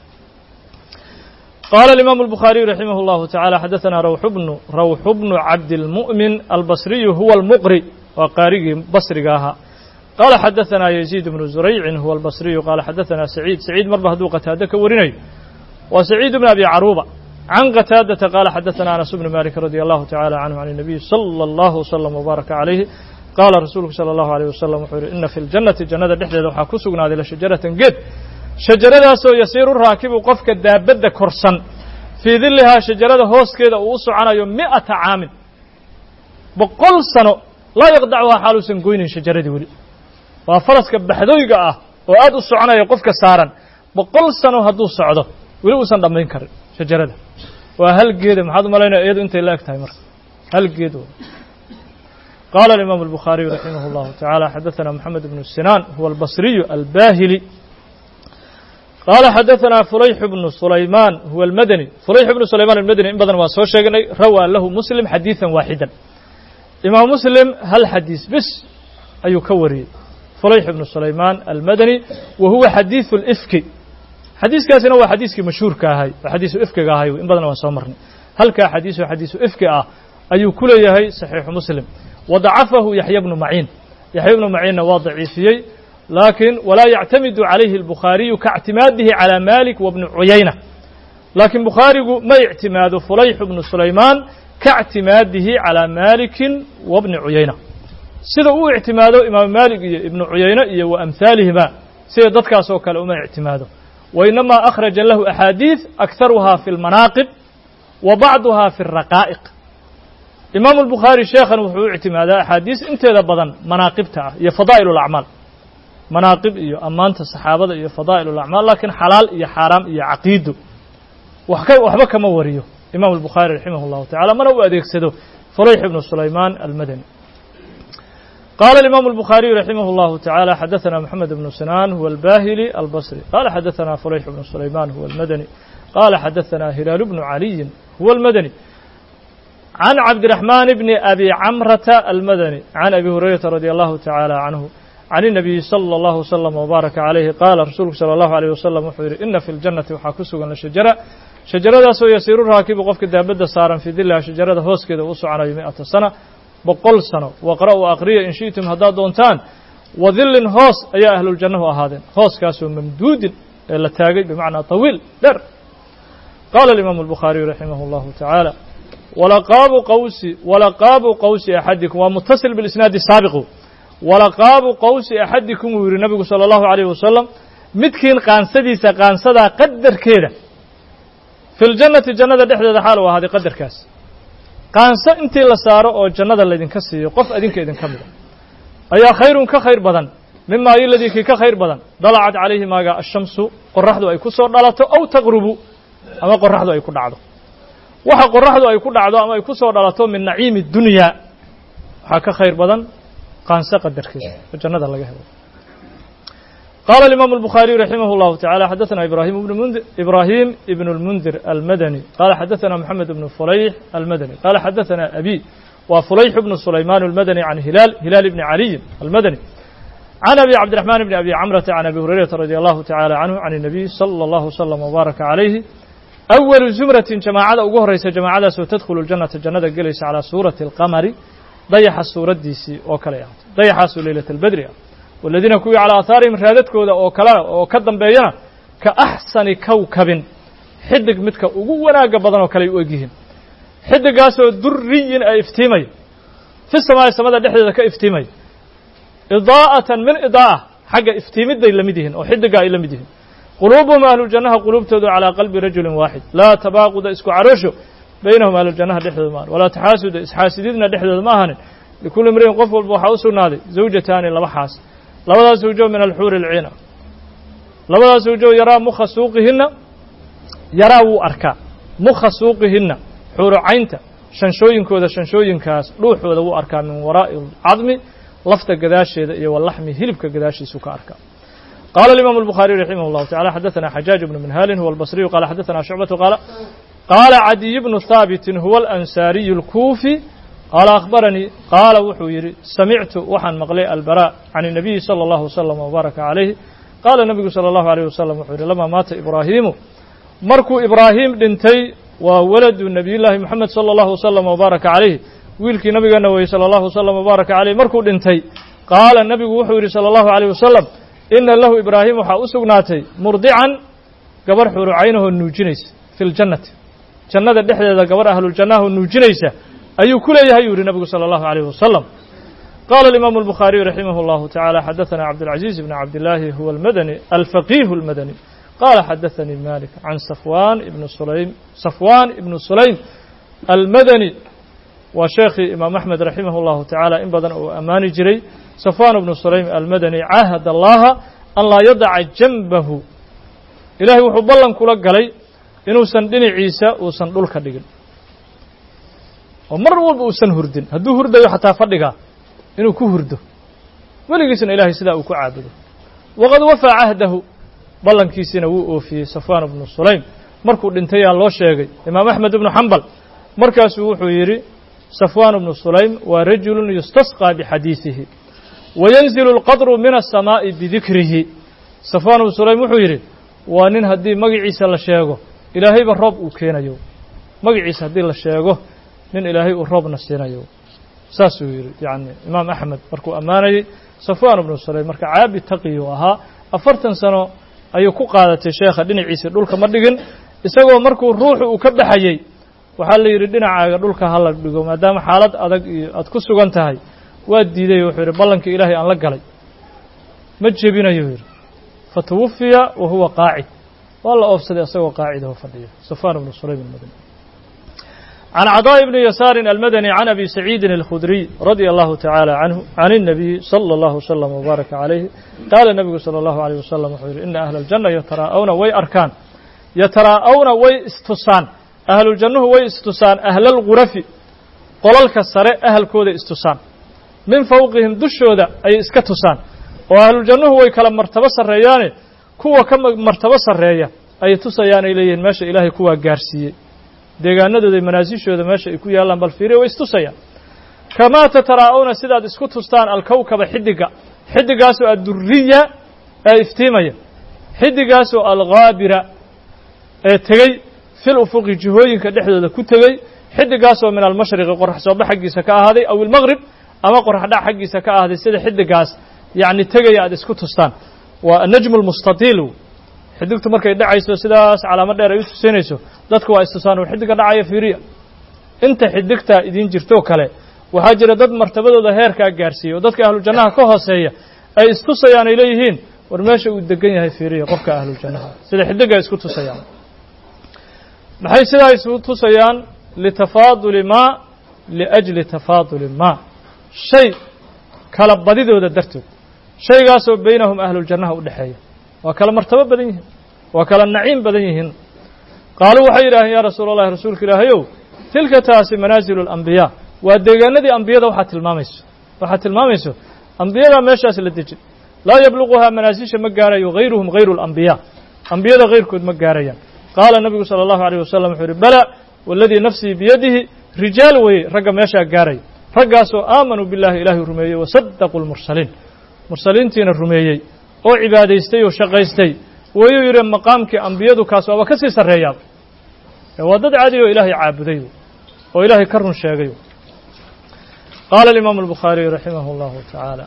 qaala الimam الbukhaariyu raximah اllahu taعalى xadaثana rawx bnu rawx bnu cabdilmu'min albasriyu huwa almuqri waa qaarigii basriga ahaa qaala xadaثana yaziid bnu zuraycin huwa albasriyu qaala xadaثana saciid saciid marba hadduu qataado ka warinayo waa saciid bn abi caruuba can qataadata qaala xadaثana anas bnu malik radi allahu taعalى canhu can الnabiy salى اllahu wslm wbaaraka calayhi qaala rasuulku salى اllahu عalيه wasalam wuxuu yihi ina fi ljannati jannada dhexdeeda waxaa ku sugnaaday lashajaratan geed shajaradaasoo yasiiru raakibu qofka daabadda korsan fii dillihaa shajarada hooskeeda uu u soconayo mi'ata caamin boqol sano laa yaqdacuhaa xaaluusan goynayn shajaradii weli waa faraska baxdooyga ah oo aad u soconaya qofka saaran boqol sano hadduu socdo weli uusan dhammayn karin shajarada waa hal geeda maxaad u malaynaya iyadu intay la eg tahay marka hal geed qaala alimaamu albukhaariyu raximah اllahu taعalى xadaثana moxamed bnu sinaan huwa albasriyu albahili qaala xadaثana fulayx bnu sulaymaan huwa almadani fulayx bnu sulaymaan almadani in badan waa soo sheegnay rawaa lahu muslim xadiiثan waaxidan imaam muslim hal xadiis bis ayuu ka wariyey fulayx bnu sulaymaan almadani wa huwa xadiiثu اlifki xadiiskaasina waa xadiiskii mashhuurka ahay waa xadiisu ifkiga ahay in badan waan soo marnay halkaa xadiisu xadiisu ifki ah ayuu ku leeyahay saxiixu muslim wadacafahu yaxya bnu maciin yaxya bnu maciinna waa daciifiyey laakiin walaa yactamidu calayhi albukhaariyu kaاctimaadihi calى malik wabni cuyayna laakiin bukhaarigu ma ictimaado fulayx bnu sulaymaan kaاctimaadihi calى malikin wabni cuyayna sida uu ictimaado imaam malik iyo ibnu cuyayne iyo wa amhaalihima sida dadkaas oo kale uma ictimaado wainamaa akhraja lahu axaadiiث akharuhaa fi اlmanaaqib wa bacduhaa fi الraqaa'iq imaamu albukhaari sheekhan wuxuu u ictimaadaa axaadiis inteeda badan manaaqibta ah iyo fadaa'il اlacmaal manaaqib iyo ammaanta saxaabada iyo fadaa'il اlacmaal laakiin xalaal iyo xaaraam iyo caqiido wax ka waxba kama wariyo imaamu albukhaari raximah اllahu tacala mana u adeegsado fulayx ibnu sulaymaan almadani قال الإمام البخاري رحمه الله تعالى حدثنا محمد بن سنان هو الباهلي البصري قال حدثنا فليح بن سليمان هو المدني قال حدثنا هلال بن علي هو المدني عن عبد الرحمن بن أبي عمرة المدني عن أبي هريرة رضي الله تعالى عنه عن النبي صلى الله وسلم وبارك عليه قال رسولك صلى الله عليه وسلم وحير إن في الجنة وحاكسوا الشجرة شجرة سو يسير الراكب وقفك دابد صارا في ذلها شجرة هوس كده وصوا على مئة سنة بقول سنة وقرأوا أقرية إن شئتم هدا دونتان وذل هوس أي أهل الجنة وأهادين هوس كاسو ممدود إلا تاقي بمعنى طويل در قال الإمام البخاري رحمه الله تعالى ولقاب قوس ولقاب قوس أحدكم ومتصل بالإسناد السابق ولقاب قوس أحدكم ويري النبي صلى الله عليه وسلم متكين قانسدي سقانسدا قدر كده في الجنة الجنة دحدة حال وهذه قدر كاس قانسة انت لسارة أو الجنة الذين كسي قف أدينك إذن كمل أي خير كخير بدن مما الذي كخير بدن ضلعت عليه ما جاء الشمس قرحه أي كسر ضلته أو تغرب أما قرحه أي كل عضو وح قرحه أي كل عضو أما يكسر ضلته من نعيم الدنيا حك خير بدن قانسة قدر كده الجنة الله جهه قال الإمام البخاري رحمه الله تعالى حدثنا إبراهيم بن المنذر إبراهيم ابن المنذر المدني قال حدثنا محمد بن فليح المدني قال حدثنا أبي وفليح بن سليمان المدني عن هلال هلال بن علي المدني عن أبي عبد الرحمن بن أبي عمرة عن أبي هريرة رضي الله تعالى عنه عن النبي صلى الله وسلم وبارك عليه أول زمرة جماعة أوجه رئيس جماعة ستدخل الجنة الجنة جلس على سورة القمر ضيح السورة ديسي وكليات ضيح ليلة البدر والذين كوي على آثارهم رادتك أو كلا أو كدم بينا كأحسن كوكب حدق متك وجونا قبضنا وكلي وجههم حدق جاسو دري افتيمي في السماء السماء دحدة كافتيمي إضاءة من إضاءة حاجة افتيمد إلى مدهن أو حدق إلى مدهن قلوبهم أهل الجنة قلوب تدعو على قلب رجل واحد لا تباغض اسكو عرشو بينهم أهل الجنة دحدة مان ولا تحاسد إسحاسدين دحدة ماهن لكل امرئ قفل بوحوس نادي زوجتان لبحاس labadaas zawjo min alxuur alciina labadaas zawjo yaraa mukha suuqihinna yaraa wuu arkaa mukha suuqihinna xuuru caynta shanshooyinkooda shanshooyinkaas dhuuxooda wuu arkaa min waraa'i cadmi lafta gadaasheeda iyo walaxmi hilibka gadaashiisu ka arkaa قال الإمام البخاري رحمه الله تعالى حدثنا حجاج بن منهال هو البصري قال حدثنا شعبة قال قال عدي بن ثابت هو الأنساري الكوفي قال أخبرني قال وحويري سمعت وحن مقلي البراء عن النبي صلى الله وسلم وبارك عليه قال النبي صلى الله عليه وسلم وحويري لما مات إبراهيم مركو إبراهيم دنتي وولد النبي الله محمد صلى الله وسلم وبارك عليه ويلكي نبي النبي صلى الله وسلم وبارك عليه مركو دنتي قال النبي وحويري صلى الله عليه وسلم إن له إبراهيم حأسقناتي مرضعا قبر حور عينه النوجنيس في الجنة جنة الدحدة قبر أهل الجنة النوجنيس أي كل يهيور النبي صلى الله عليه وسلم قال الإمام البخاري رحمه الله تعالى حدثنا عبد العزيز بن عبد الله هو المدني الفقيه المدني قال حدثني مالك عن صفوان ابن سليم صفوان ابن سليم المدني وشيخ إمام أحمد رحمه الله تعالى إن بدن أماني جري صفوان ابن سليم المدني عاهد الله أن لا يضع جنبه إلهي وحب الله كل قلي إنه سندني عيسى وسندل كدقل ومر walba uusan hurdin hadduu hurdayo xataa fadhiga inuu ku hurdo weligiisna ilaahay sidaa uu ku caabudo waqad wafaa cahdahu ballankiisina wuu oofiyey safwaan ibnu sulaym markuu dhintay yaa loo sheegay imaam axmed ibnu xambal markaasuu wuxuu yidhi safwaan ibnu sulaym waa rajulun yustasqaa bixadiisihi wayanzilu alqadru min asamaa'i bidikrihi safwaan ibnu sulaym wuxuu yidhi waa nin haddii magaciisa la sheego ilaahayba roob uu keenayo magaciisa haddii la sheego nin ilaahay uu roobna siinayo saasuu yidhi yani imaam axmed markuu ammaanayey safwaan ibnu sulaym marka caabi taqiyuu ahaa afartan sano ayuu ku qaadatay sheekha dhinaciisa dhulka ma dhigin isagoo markuu ruuxu uu ka baxayey waxaa la yidhi dhinacaaga dhulka hala dhigo maadaama xaalad adag iyo aad ku sugan tahay waa diiday wuxuu yidhi ballankii ilaahay aan la galay ma jebinayo yidhi fatawufiya wa huwa qaacid waa la oofsaday isagoo qaacida oo fadhiya safwaan ibnu sulaym almadani عن عطاء بن يسار المدني عن أبي سعيد الخدري رضي الله تعالى عنه عن النبي صلى الله وسلم وبارك عليه قال النبي صلى الله عليه وسلم إن أهل الجنة يتراءون وي أركان يتراءون وي استسان أهل الجنة وي استسان أهل الغرف قلل كسر أهل كود استسان min fawqihim dushooda ay iska tusaan oo ahlujannuhu way kala martabo sarreeyaane kuwa ka martabo sarreeya ay tusayaan ay leeyihiin meesha ilaahay kuwaa gaarsiiyey deegaanadooda manaasishooda meesha ay ku yaalaan bal fiiriya way istusayaan kamaa tataraa'uuna sidaad isku tustaan alkawkaba xidiga xidigaasoo adduriya ee iftiimaya xidigaasoo alghaabira ee tegey fil ufuqi jihooyinka dhexdooda ku tegey xidigaasoo min almashriqi qorax sooba xaggiisa ka ahaaday aw ilmaqrib ama qorax dhac xaggiisa ka ahaaday sida xidigaas yacni tegaya aad isku tustaan waa annajmu almustatiil xidigtu markay dhacayso sidaas calaamad dheer ay u tusinayso dadku waa istusaan oo xidiga dhacaya fiiriya inta xidigtaa idiin jirtoo kale waxaa jira dad martabadooda heerkaa gaarsiiyey oo dadka ahlujannaha ka hooseeya ay istusayaan ay leeyihiin war meesha uu degan yahay fiiriya qofka ahlujannaha sida xidiga isku tusayaan maxay sidaa isu tusayaan litafaaduli maa liajli tafaaduli maa shay kala badidooda dartood shaygaasoo baynahum ahluljannaha u dhexeeya waa kala martabo badan yihiin waa kala naciim badan yihiin qaaluu waxay yidhaaheen yaa rasuula allahi rasuulka ilaahayow tilka taasi manaazilu alambiyaa waa deegaanadii ambiyada waxaad tilmaamayso waxaad tilmaamayso ambiyadaa meeshaas la dejin laa yabluquhaa manaasisha ma gaarayo hayruhum hayru alambiyaa ambiyada hayrkood ma gaarayaan qaala nabigu sala allahu alayh wasalam wuxuu yidhi bala waladii nafsii biyadihi rijaal weye ragga meeshaa gaaraya raggaasoo aamanuu billahi ilaahay rumeeyey wasaddaquu lmursaliin mursaliintiina rumeeyey oo cibaadaystay oo shaqaystay wayuu yidhi maqaamkii ambiyadu kaas waaba ka sii sarreeyaa waa dad caadi oo ilaahay caabuday oo ilaahay ka run sheegay qaala alimaamu albukhaariyu raximah allahu tacaala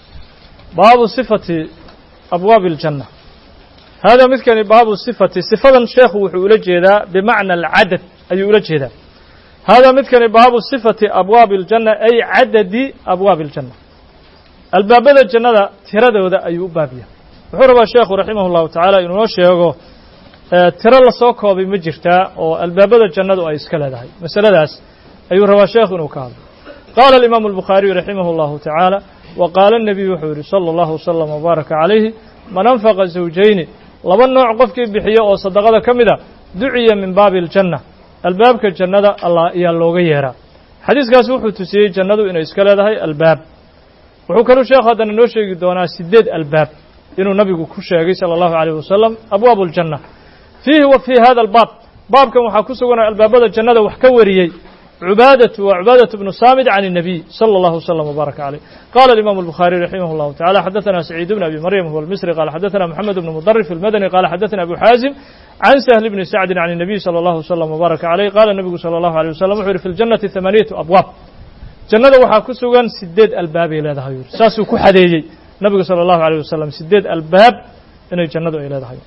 baabu sifati abwaabi aljanna haadaa midkani baabu sifati sifadan sheekhu wuxuu ula jeedaa bimacna alcadad ayuu ula jeedaa haadaa midkani baabu sifati abwaabi aljanna ay cadadi abwaabi aljanna albaabada jannada tiradooda ayuu u baabiya wuxuu rabaa sheekhu raximah allahu tacaala inuu noo sheego tiro lasoo koobay ma jirtaa oo albaabada jannadu ay iska leedahay masaladaas ayuu rabaa sheekhu inuu ka hadlo qaala alimaamu albukhaariyu raximah allahu tacaala wa qaala الnabiyu wuxuu yidhi salى allahu wasalam wbaaraka calayhi man anfaqa zawjayni laba nooc qofkii bixiyo oo sadaqada ka mid a duciya min baabi aljanna albaabka jannada allah ayaa looga yeeraa xadiiskaasi wuxuu tusiyey jannadu inay iska leedahay albaab wuxuu kaluu sheekhu haddana noo sheegi doonaa sideed albaab inuu nabigu ku sheegay salى allahu alayh wasalam abwaabu aljanna fiihi wa fii hada albaab baabkan waxaa ku sugan albaabada jannada wax ka wariyey عبادة وعبادة بن صامد عن النبي صلى الله وسلم وبارك عليه قال الإمام البخاري رحمه الله تعالى حدثنا سعيد بن أبي مريم هو المصري قال حدثنا محمد بن مضرف المدني قال حدثنا أبو حازم عن سهل بن سعد عن النبي صلى الله وسلم وبارك عليه قال النبي صلى الله عليه وسلم وحر في الجنة ثمانية أبواب جنة وحا كسوغان سديد الباب إلى ذهير ساسو كحديجي النبي صلى الله عليه وسلم سديد الباب إنه جنة إلى ذهير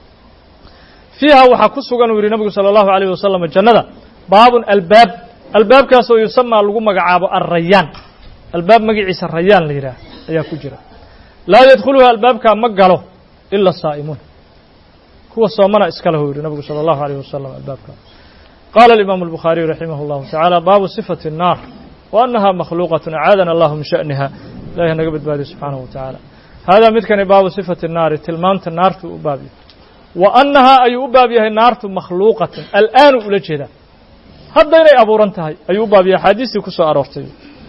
فيها وحا كسوغان ويري النبي صلى الله عليه وسلم الجنة باب الباب albaabkaasoo yusamaa lagu magacaabo alrayaan albaab magaciisa rayaan la yidhaah ayaa ku jira laa yadkhuluha albaabkaa ma galo ila saa'imuun kuwa soomana iska lahu yidhi nabigu salى allahu alayh wasalam albaabkaa qaala alimaamu albukhaariyu raximah allahu tacaala baabu sifati الnaar wa annaha makhluuqatun acaadana allahu min sha'niha ilahi naga badbaadiyo subxaanahu wa tacaala haadaa midkani baabu sifati الnaari tilmaamta naartu u baab yahay wa annahaa ayuu u baab yahay naartu makhluuqatun al'aanu ula jeedaa hadda inay abuuran tahay ayuu u baabiyay axaadiistii ku soo aroortay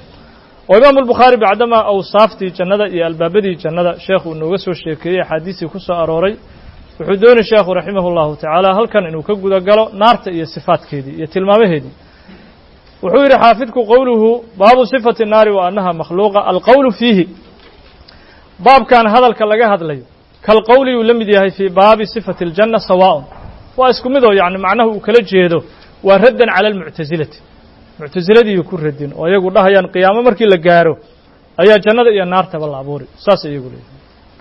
oo imaamu albukhaari bacdamaa awsaaftii jannada iyo albaabadii jannada sheekhu nooga soo sheekeeyey axaadiistii ku soo arooray wuxuu doonay sheekhu raximah allahu tacaala halkan inuu ka guda galo naarta iyo sifaadkeedii iyo tilmaamaheedii wuxuu yidhi xaafidku qowluhu baabu sifati الnaari wa annaha makhluuqa alqowlu fiihi baabkan hadalka laga hadlayo kalqowli uu la mid yahay fii baabi sifati اljanna sawaaءun waa isku mid oo yani macnaha uu kala jeedo waa raddan cala almuctasilati muctasiladii ku radin oo iyagu dhahayaan qiyaamo markii la gaaro ayaa jannada iyo naartaba la abuuri saas iyagu leeyihin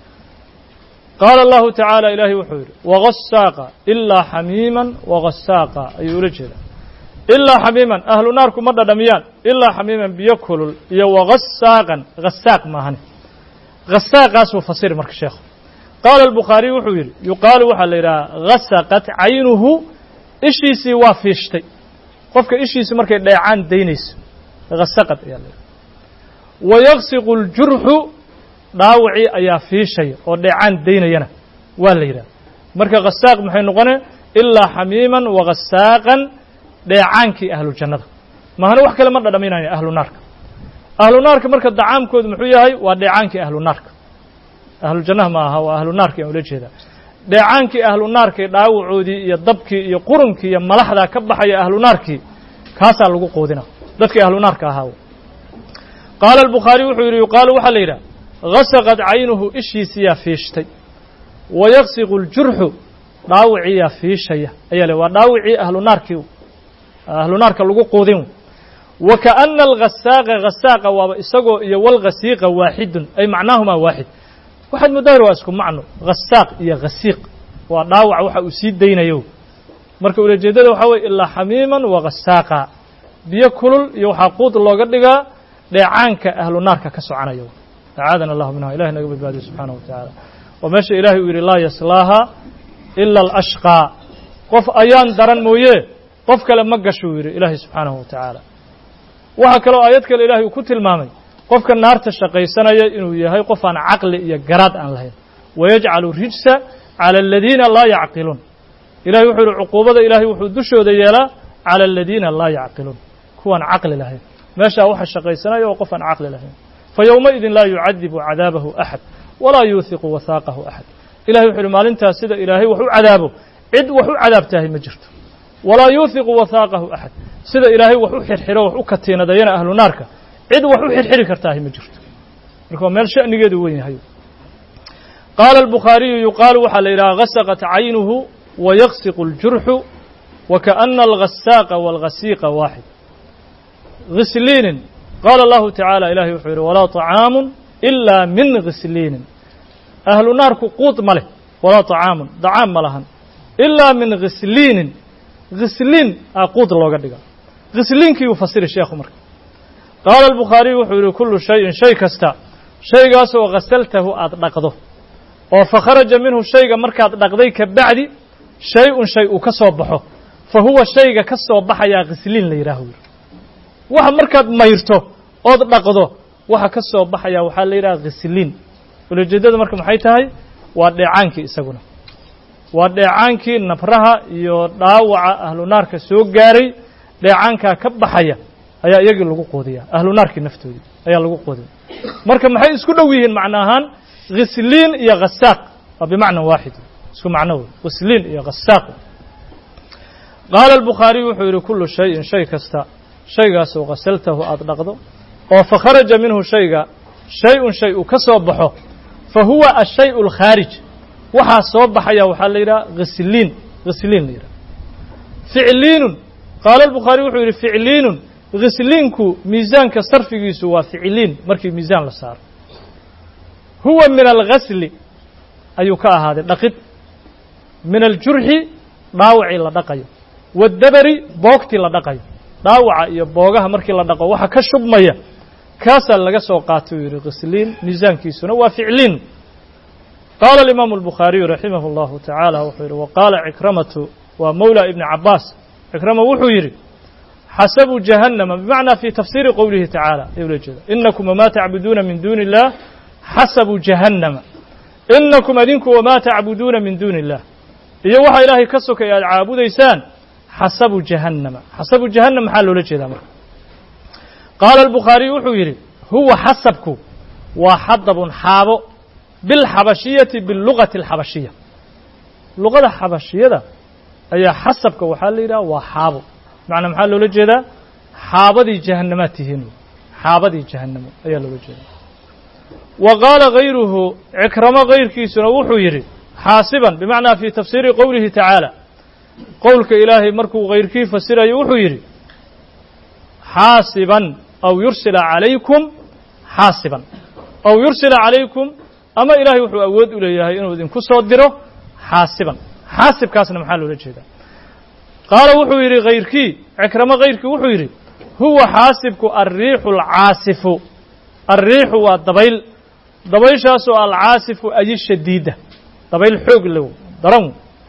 qaala allahu tacaala ilaahay wuxuu yidhi wagasaaqa ilaa xamiiman wagasaaqa ayuu ula jeedaa ilaa xamiiman ahlu naarku ma dhadhamiyaan ilaa xamiiman biyo kulul iyo wagasaaqan gasaaq maahane gasaaqaasuu fasiri marka sheekhu qaala albukhaariyu wuxuu yidhi yuqaalu waxaa la yidhaha gasaqat caynuhu ishiisii waa fiishtay qofka ishiisii markay dheecaan daynayso gasaqad ayaa la yidhaha wayaqsiqu اljurxu dhaawacii ayaa fiishaya oo dheecaan daynayana waa la yidhaha marka gasaaq maxay noqone ilaa xamiiman wagasaaqan dheecaankii ahlu jannada maahana wax kale ma dhadhaminaya ahlu naarka ahlu naarka marka dacaamkoodu muxuu yahay waa dheecaankii ahlu naarka ahlu jannaha ma aha waa ahlu naarka aan ula jeedaa dheecaankii ahlu naarkii dhaawacoodii iyo dabkii iyo qurunkii iyo malaxdaa ka baxaya ahlu naarkii kaasaa lagu quudina dadkii ahlu naarka ahaa qaala albukhaari wuxuu yidhi yuqaalu waxaa la yidhaha gasaqad caynuhu ishiisiyaa fiishtay wayaqsiqu ljurxu dhaawiciyaa fiishaya ayaa le waa dhaawicii ahlu naarkii ahlu naarka lagu quudin wa kaana alghasaaqa hasaaqa waaba isagoo iyo walghasiiqa waaxidun ay macnaahumaa waaxid waxaad moodahir waa isku macno hasaaq iyo khasiiq waa dhaawac waxa uu sii daynayo marka ulajeedada waxaa weye ilaa xamiiman wa hasaaqa biyo kulul iyo waxaa quud looga dhigaa dheecaanka ahlu naarka ka soconayo acaadana allahu minha ilahi naga badbaadiyo subxaanahu wa tacaala waa meesha ilahay uu yidhi laa yaslaaha ila alashqaa qof ayaan daran mooye qof kale ma gashuu yidhi ilaahay subxaanahu wa tacaala waxaa kaloo aayad kale ilahay uu ku tilmaamay qofka naarta shaqaysanaya inuu yahay qof aan caqli iyo garaad aan lahayn wayajcalu rijsa cala aladiina laa yacqiluun ilahay wuxuu yihi cuquubada ilaahay wuxuu dushooda yeelaa cala aladiina laa yacqiluun kuwaan caqli lahayn meeshaa waxa shaqaysanaya oo qof aan caqli lahayn fa yowmaidin laa yucadibu cadaabahu axad walaa yuuhiqu wahaaqahu axad ilahay wuxuu yihi maalintaas sida ilaahay wax u cadaabo cid wax u cadaabtahay ma jirto walaa yuuhiqu wahaaqahu axad sida ilaahay wax u xirxiro wax u katiinadayana ahlu naarka cid wax u xirxiri kartaahi ma jirto marka waa meel sha'nigeedu weyn yahay qaala albukhaariyu yuqaalu waxaa la yidhaha gasaqat caynuhu wayaqsiqu اljurxu wakaana alghasaaqa wاlghasiiqa waaxid ghisliinin qaala allahu tacaala ilahay wuxuu yidhi walaa طacaamu ilaa min ghisliinin ahlu naarku quud ma leh walaa طacaamun dacaam ma lahan ilaa min ghisliinin ghisliin aa quud looga dhiga ghisliinkii uu fasiri sheekhu marka qaala albukhaariyu wuxuu yidhi kullu shayin shay kasta shaygaasoo ghasaltahu aada dhaqdo oo fakharaja minhu shayga markaad dhaqday ka bacdi shay-un shay uu ka soo baxo fa huwa shayga ka soo baxayaa ghisliin la yidhaahu yidhi waxa markaad mayrto ood dhaqdo waxa ka soo baxayaa waxaa la yidhaha ghisliin ulajeeddada marka maxay tahay waa dheecaankii isaguna waa dheecaankii nabraha iyo dhaawaca ahlu naarka soo gaaray dheecaankaa ka baxaya ayaa iyagii lagu quudiyaa ahlu naarkii naftoodii ayaa lagu quudiya marka maxay isku dhow yihiin macno ahaan ghisliin iyo ghasaaq waa bimacna waaxid isku macno wey ghisliin iyo ghasaaq qaala albukhaariyu wuxuu yidhi kullu shayin shay kasta shaygaasoo ghasaltahu aada dhaqdo oo fakharaja minhu shayga shay-un shay uu ka soo baxo fa huwa ashay alkhaarij waxaa soo baxaya waxaa la yidhaha ghisliin ghisliin la yidhaha ficliinun qaala albukhaariyu wuxuu yidhi ficliinun ghisliinku miisaanka sarfigiisu waa ficliin markii miisaan la saaro huwa min alghasli ayuu ka ahaaday dhaqid min aljurxi dhaawacii la dhaqayo waddabari boogtii la dhaqayo dhaawaca iyo boogaha markii la dhaqo waxa ka shubmaya kaasaa laga soo qaatay uu yidhi ghisliin miisaankiisuna waa ficliin qaala alimaamu albukhaariyu raximah allahu tacaala wuxuu yidhi waqaala cikramatu waa mawla ibni cabaas cikrama wuxuu yidhi xasabu jahannama bimacnaa fi tafsiiri qowlihi tacaala ayuu la jeeda inakum wamaa tacbuduuna min duuni illah xasabu jahannama inakum adinku wamaa tacbuduuna min duuni illah iyo waxa ilaahay ka sokay aad caabudaysaan xasabu jahannama xasabu jahannam maxaa loola jeedaa marka qaala albukhaariyu wuxuu yidhi huwa xasabku waa xadabun xaabo bilxabashiyati bilugati alxabashiya luqada xabashiyada ayaa xasabka waxaa la yidhaha waa xaabo macnaa maxaa loola jeedaa xaabadii jahannamaad tihiin xaabadii jahannamo ayaa loola jeedaa wa qaala gayruhu cikramo gayrkiisuna wuxuu yidhi xaasiban bimacnaa fii tafsiiri qowlihi tacaala qowlka ilaahay markuu gayrkii fasirayo wuxuu yidhi xaasiban aw yursila calaykum xaasiban aw yursila calaykum ama ilaahay wuxuu awood u leeyahay inuu idinku soo diro xaasiban xaasibkaasna maxaa loola jeedaa qaala wuxuu yidhi hayrkii cikramo hayrkii wuxuu yidhi huwa xaasibku alriixu alcaasifu alriixu waa dabayl dabayshaasoo alcaasifu ayi shadiida dabayl xoog low daran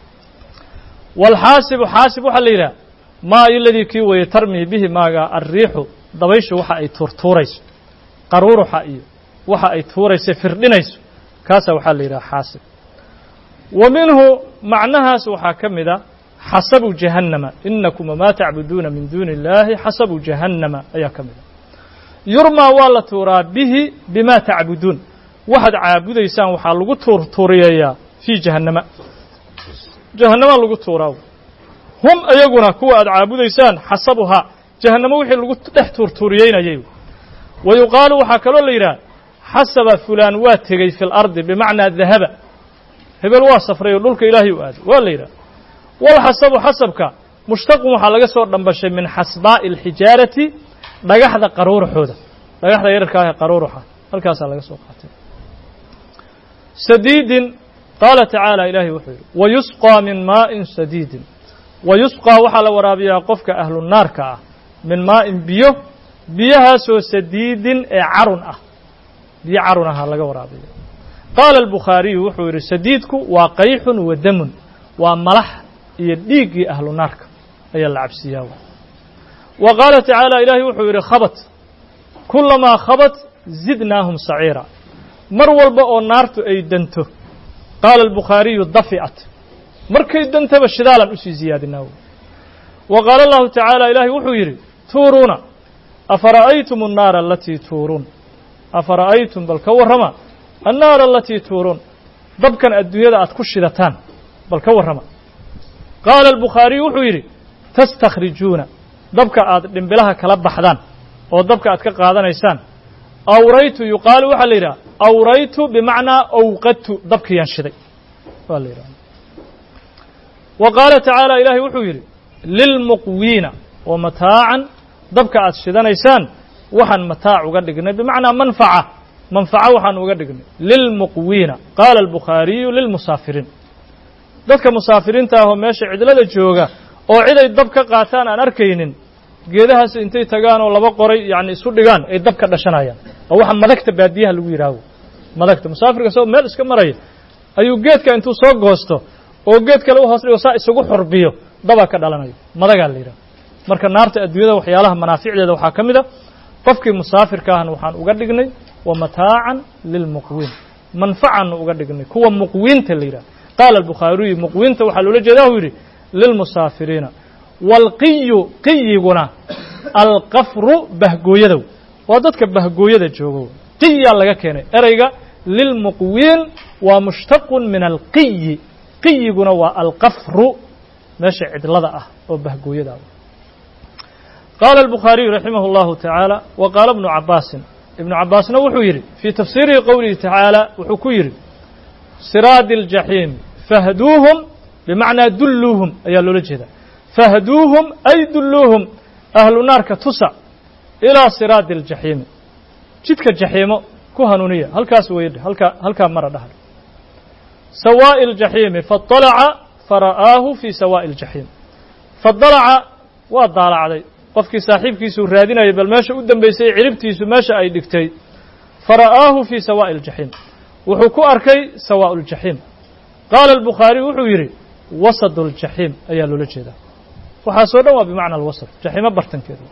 waalxaasibu xaasib waxaa la yidhaha maa iladii kii weeye tarmii bihi maaga alriixu dabayshu waxa ay tuurtuurayso qaruuruxa iyo waxa ay tuurayso firdhinayso kaasaa waxaa la yidhaha xaasib wa minhu macnahaas waxaa ka mid a xasabu jahannama inakum wamaa tacbuduuna min duuni illaahi xasabu jahannama ayaa ka mid a yurmaa waa la tuuraa bihi bimaa tacbuduun waxaad caabudaysaan waxaa lagu tuurtuuriyeeyaa fii jahannama jahannama lagu tuuraa hum ayaguna kuwa aad caabudaysaan xasabuhaa jahannamo wixii lagu dhex tuurtuuriyeynayay wa yuqaalu waxaa kaloo la yidhaha xasaba fulaan waa tegey fi lardi bimacnaa dahaba hebel waa safray oo dhulka ilaahay u aaday waa la yidhaha walxasabu xasabka mushtaqun waxaa laga soo dhambashay min xasbaa'i alxijaarati dhagaxda qaruuraxooda dhagaxda yararka ah ee qaruuraxa halkaasaa laga soo qaatay sadiidin qaala tacaala ilaahay wuxuu yidhi wayusqaa min maa'in sadiidin wayusqaa waxaa la waraabiyaa qofka ahlu naarka ah min maa'in biyo biyahaasoo sadiidin ee carun ah biyo carun ahaa laga waraabiya qaala albukhaariyu wuxuu yidhi sadiidku waa qayxun wa damun waa malax iyo dhiiggii ahlu naarka ayaa la cabsiyaa wa qaala tacaala ilaahay wuxuu yidhi khabat kulamaa khabat zidnaahum saciira mar walba oo naartu ay danto qaala albukhaariyu dafi'at markay dantaba shidaalan usii ziyaadinaa wa qaala allahu tacaala ilaahay wuxuu yidhi tuuruuna afara'aytum annaara alatii tuuruun afara'aytum bal ka warrama annaara alatii tuuruun dabkan adduunyada aad ku shidataan bal ka warrama qaala albukhaariyu wuxuu yidhi tastakhrijuuna dabka aad dhimbilaha kala baxdaan oo dabka aad ka qaadanaysaan awraytu yuqaalu waxaa la yidhaha awraytu bimacnaa awqadtu dabkiyaan shiday waa la yidhaha wa qaala tacaala ilaahay wuxuu yidhi lilmuqwiina wa mataacan dabka aad shidanaysaan waxaan mataac uga dhignay bimacnaa manfaca manfaco waxaan uga dhignay lilmuqwiina qaala albukhaariyu lilmusaafiriin dadka musaafiriinta ah oo meesha cidlada jooga oo cid ay dab ka qaataan aan arkaynin geedahaas intay tagaan oo laba qoray yacni isu dhigaan ay dab ka dhashanayaan oo waxa madagta baadiyaha lagu yidhaaho madagta musaafirka isagoo meel iska maraya ayuu geedka intuu soo goosto oo geed kale u hoos dhigo saa isugu xurbiyo dabaa ka dhalanayo madagaa la yidhaha marka naarta adduunyada waxyaalaha manaaficdeeda waxaa ka mid a qofkii musaafirka ahna waxaan uga dhignay wa mataacan lilmuqwiin manfacaannu uga dhignay kuwa muqwiinta la yidhaha qaala albukhaariyu muqwiinta waxaa loola jeedaa uu yidhi lilmusaafiriina waalqiyu qiyiguna alqafru bahgooyadow waa dadka bahgooyada joogo qiyaa laga keenay ereyga lilmuqwiin waa mushtaqun min alqiyi qiyiguna waa alqafru meesha cidlada ah oo bahgooyada ah qaala albukhaariyu raximah اllahu tacaala wa qaala ibnu cabaasin ibnu cabaasna wuxuu yidhi fii tafsiirihi qowlihi tacaala wuxuu ku yidhi siraadi aljaxiim fahduuhum bimacnaa dulluuhum ayaa loola jeedaa fahduuhum ay dulluuhum ahlu naarka tusa ilaa siraadi aljaxiimi jidka jaxiimo ku hanuuniya halkaas weydhe halkaa halkaa mara dhahal sawaa'i aljaxiimi faطalaca fara'aahu fii sawaa'i aljaxiim fadalaca waa daalacday qofkii saaxiibkiisuu raadinayay bal meesha u dambaysay ciribtiisu meesha ay dhigtay fara'aahu fii sawaa'i aljaxiim wuxuu ku arkay sawaa'u aljaxiim qaala albukhaariyu wuxuu yidhi wasadu aljaxiim ayaa loola jeedaa waxaasoo dhan waa bimacna alwasad jaxiimo bartankeeda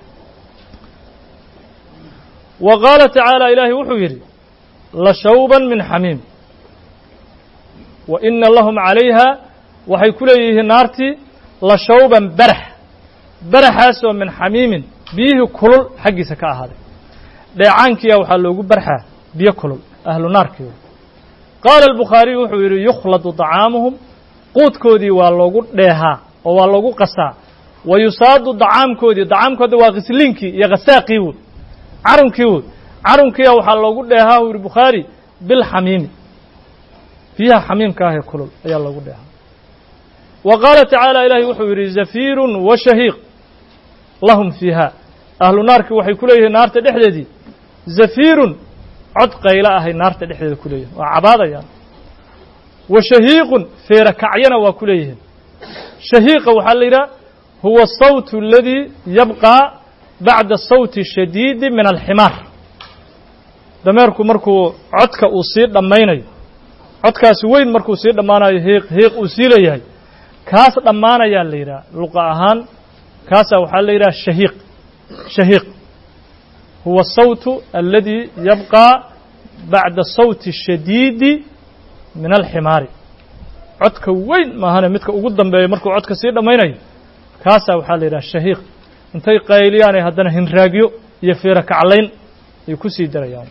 wa qaala tacaala ilaahay wuxuu yidhi lashawban min xamiim wa ina lahum calayha waxay ku leeyihiin naartii lashawban barax baraxaasoo min xamiimin biyihii kulul xaggiisa ka ahaaday dheecaankiya waxaa loogu barxaa biyo kulul ahlu naarkii qaala albukhaariyu wuxuu yidhi yukhladu طacaamuhum quudkoodii waa loogu dheehaa oo waa loogu qasaa wa yusaadu dacaamkoodii dacaamkooda waa khisliinkii iyo khasaaqii wood carunkii wood carunkiya waxaa loogu dheehaa uu yidhi bukhaari bilxamiimi biyaha xamiimka ahee kulul ayaa loogu dheehaa wa qaala tacaala ilaahay wuxuu yidhi zafiirun wa shahiiq lahum fiiha ahlu naarkii waxay ku leeyihiin naarta dhexdeedii zafiirun cod qaylo ahay naarta dhexdeeda ku leeyihin waa cabaadayaan wa shahiiqun feera kacyana waa ku leeyihiin shahiiqa waxaa la yidhaha huwa asawtu aladii yabqaa bacda sawti shadiidi min alximaar dameerku markuu codka uu sii dhammaynayo codkaasi weyn markuu sii dhammaanayo hiiq hiiq uu sii leeyahay kaas dhammaanayaa la yidhaha luqa ahaan kaasaa waxaa la yidhaha shahiiq shahiiq huwa asawtu aladii yabqaa bacda sawti shadiidi min alximaari codka weyn maahane midka ugu dambeeya markuu codka sii dhammaynayo kaasaa waxaa la yidhaha shahiiq intay qayliyaanay haddana hinraagyo iyo fiiro kaclayn يكسي دريان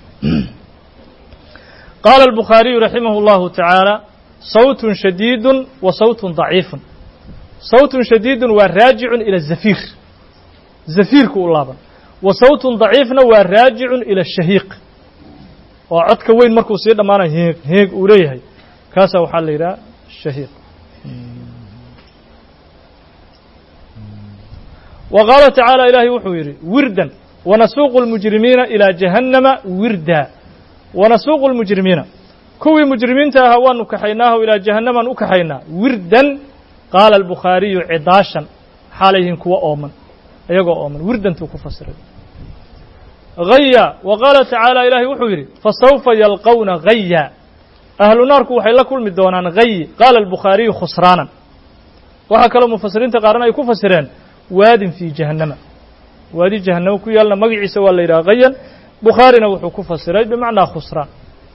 قال البخاري رحمه الله تعالى صوت شديد وصوت ضعيف صوت شديد وراجع إلى الزفير زفير كولابا وصوت ضعيف وراجع إلى الشهيق وعدك وين مركو سيدا معنا هيك هيك أوليه كاسا وحال إلى الشهيق وقال تعالى إلهي وحويري وردا ونسوق المجرمين إلى جهنم وردا ونسوق المجرمين كوي مجرمين تهوان نكحيناه إلى جهنم نكحينا وردا قال البخاري عداشا حاليهم كوا أومن أيقوا أومن وردا تكفسر غيا وقال تعالى إلهي وحويري فسوف يلقون غيا أهل النار كوحي لكل مدونان غي قال البخاري خسرانا وحكى المفسرين تقارنا يكون فسرين واد في جهنم وادي جهنم كو يالنا مغعيسا ولا يرا غيا بخارينا وحو كفسري بمعنى خسران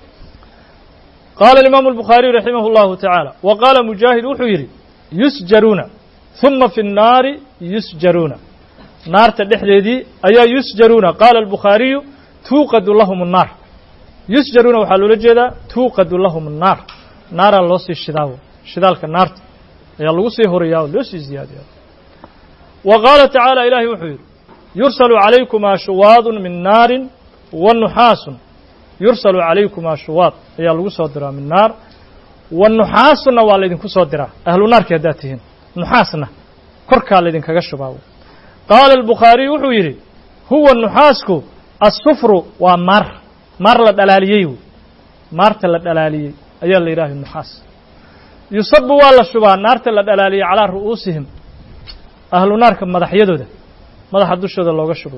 قال الإمام البخاري رحمه الله تعالى وقال مجاهد وحيري يسجرون ثم في النار يسجرون نار تدحديدي أيا يسجرون قال البخاري توقد لهم النار يسجرون وحلو لجيدا توقد لهم النار نار الله سي الشداو شدالك النار يا الله سي هورياو لو سي زياده وقال تعالى إلهي وحير يرسل عليكما شواظ من نار والنحاس يرسل عليكما شواظ يا الله صدرا من نار والنحاس والذين كصدرا أهل النار كذاتهم نحاسنا كركا الذين كجشباو قال البخاري وحيري هو النحاسكو الصفر ومر مر للدلاليو مر للدلالي أي الله إله النحاس يصب والله شبا نار للدلالي على رؤوسهم أهل النار كم مدح يدوده مدح الدش هذا الله قشبه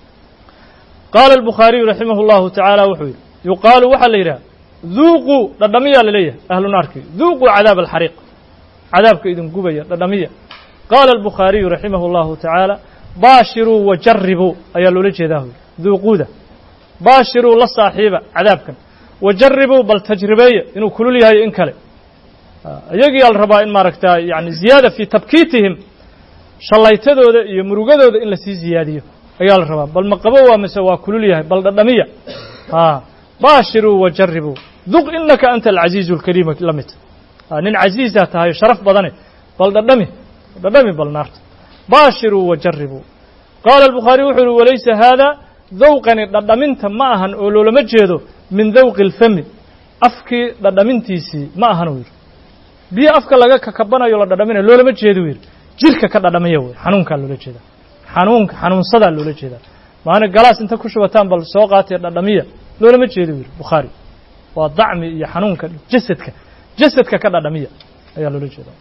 قال البخاري رحمه الله تعالى وحيد يقال وحل إلى ذوقوا لدمية لليه أهل النار كي ذوقوا عذاب الحريق عذابك إذن قبية لدمية قال البخاري رحمه الله تعالى باشروا وجربوا أي اللوليج ذاهو ذوقوا ده باشروا للصاحبة عذابكم وجربوا بل تجربية إنه كل لي هاي إنكالي يجي الربا إن ماركتا يعني زيادة في تبكيتهم shalaytadooda iyo murugadooda in la sii ziyaadiyo ayaa la rabaa bal maqabo waa mise waa kulul yahay bal dhadhamiya ha baashiru wajaribu duq innaka anta al-aziz al-karim lamit nin aziza tahay sharaf badane bal dhadhami dhadhami bal naart baashiru wajaribu qala al-bukhari wuxuu walaysa hada dhawqan dhadhaminta ma ahan oo loolama jeedo min dhawqi al-fam afki dhadhamintiisi ma ahan wiir biyo afka laga kakabanayo la dhadhaminayo loolama jeedo wiir jirka ka dhadhamiya way xanuunka loo jeeda xanuunka xanuunsada loo jeeda maana galaas inta ku shubataan bal soo qaatay dhadhamiya loolama jeedo wiir bukhari waa dacmi iyo xanuunka jasadka jasadka ka dhadhamiya ayaa loo jeeda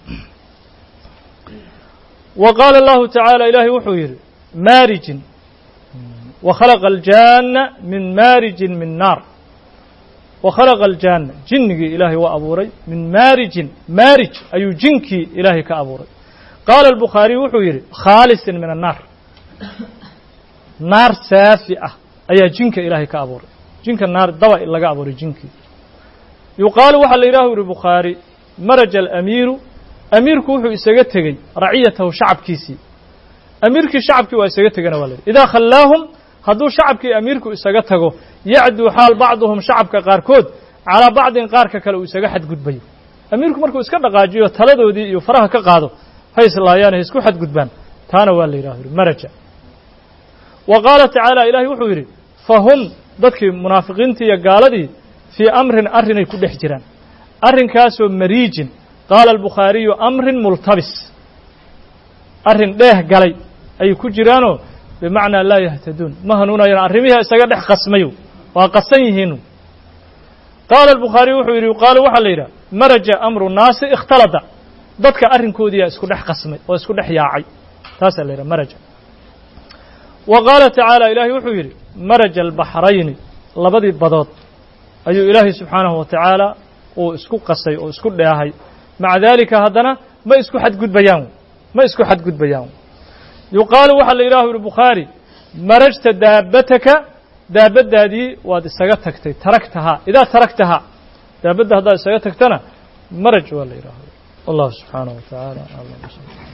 وقال الله تعالى إلهي وحوير مارج وخلق الجنة من مارج من نار وخلق الجنة جنك إلهي وأبوري من مارج مارج أي جنك إلهي كأبوري قال البخاري وحوير خالص من النار نار سافئة أي جنك إلهي كأبوري جنك النار دواء إلا كأبوري جنك يقال وحل إله البخاري مرج الأمير أمير كوحو إساقتغي رعيته شعب كيسي أمير كي شعب كي وإساقتغي نوالي إذا خلاهم هدو شعب كي أمير كي إساقتغو يعدو حال بعضهم شعب كقاركود على بعض قارك كالو إساقحد قد بيو أمير كي مركو إساقنا قاجيو تلدو دي يفرها كقادو هيس الله يعني هيسكو حد قدبان تانا والي إلهي مرجع وقال تعالى إلهي وحويري فهم ذاتك منافقين تي قالدي في أمر أرن يكون حجران أرن كاسو مريج قال البخاري أمر ملتبس أرن ده قالي أي كجرانو بمعنى لا يهتدون ما هنونا ينعرميها استقدح قسميو وقسيهنو قال البخاري وحويري وقال وحليرا مرجع أمر الناس اختلط dadka arrinkoodii isku dhex qasmay oo isku dhex yaacay taas la yiraahdo maraj wa qala ta'ala ilaahi wuxuu yiri maraj al-bahrayn labadii badood ayuu ilaahi subhanahu wa ta'ala oo isku qasay oo isku dheehay maca dalika hadana ma isku xad gudbayaan ma isku xad gudbayaan yuqaalu waxa la yiraahdo bukhari marajta daabataka daabadaadii waad isaga tagtay taraktaha ida taraktaha daabada hadaa isaga tagtana maraj waa la yiraahdo الله سبحانه وتعالى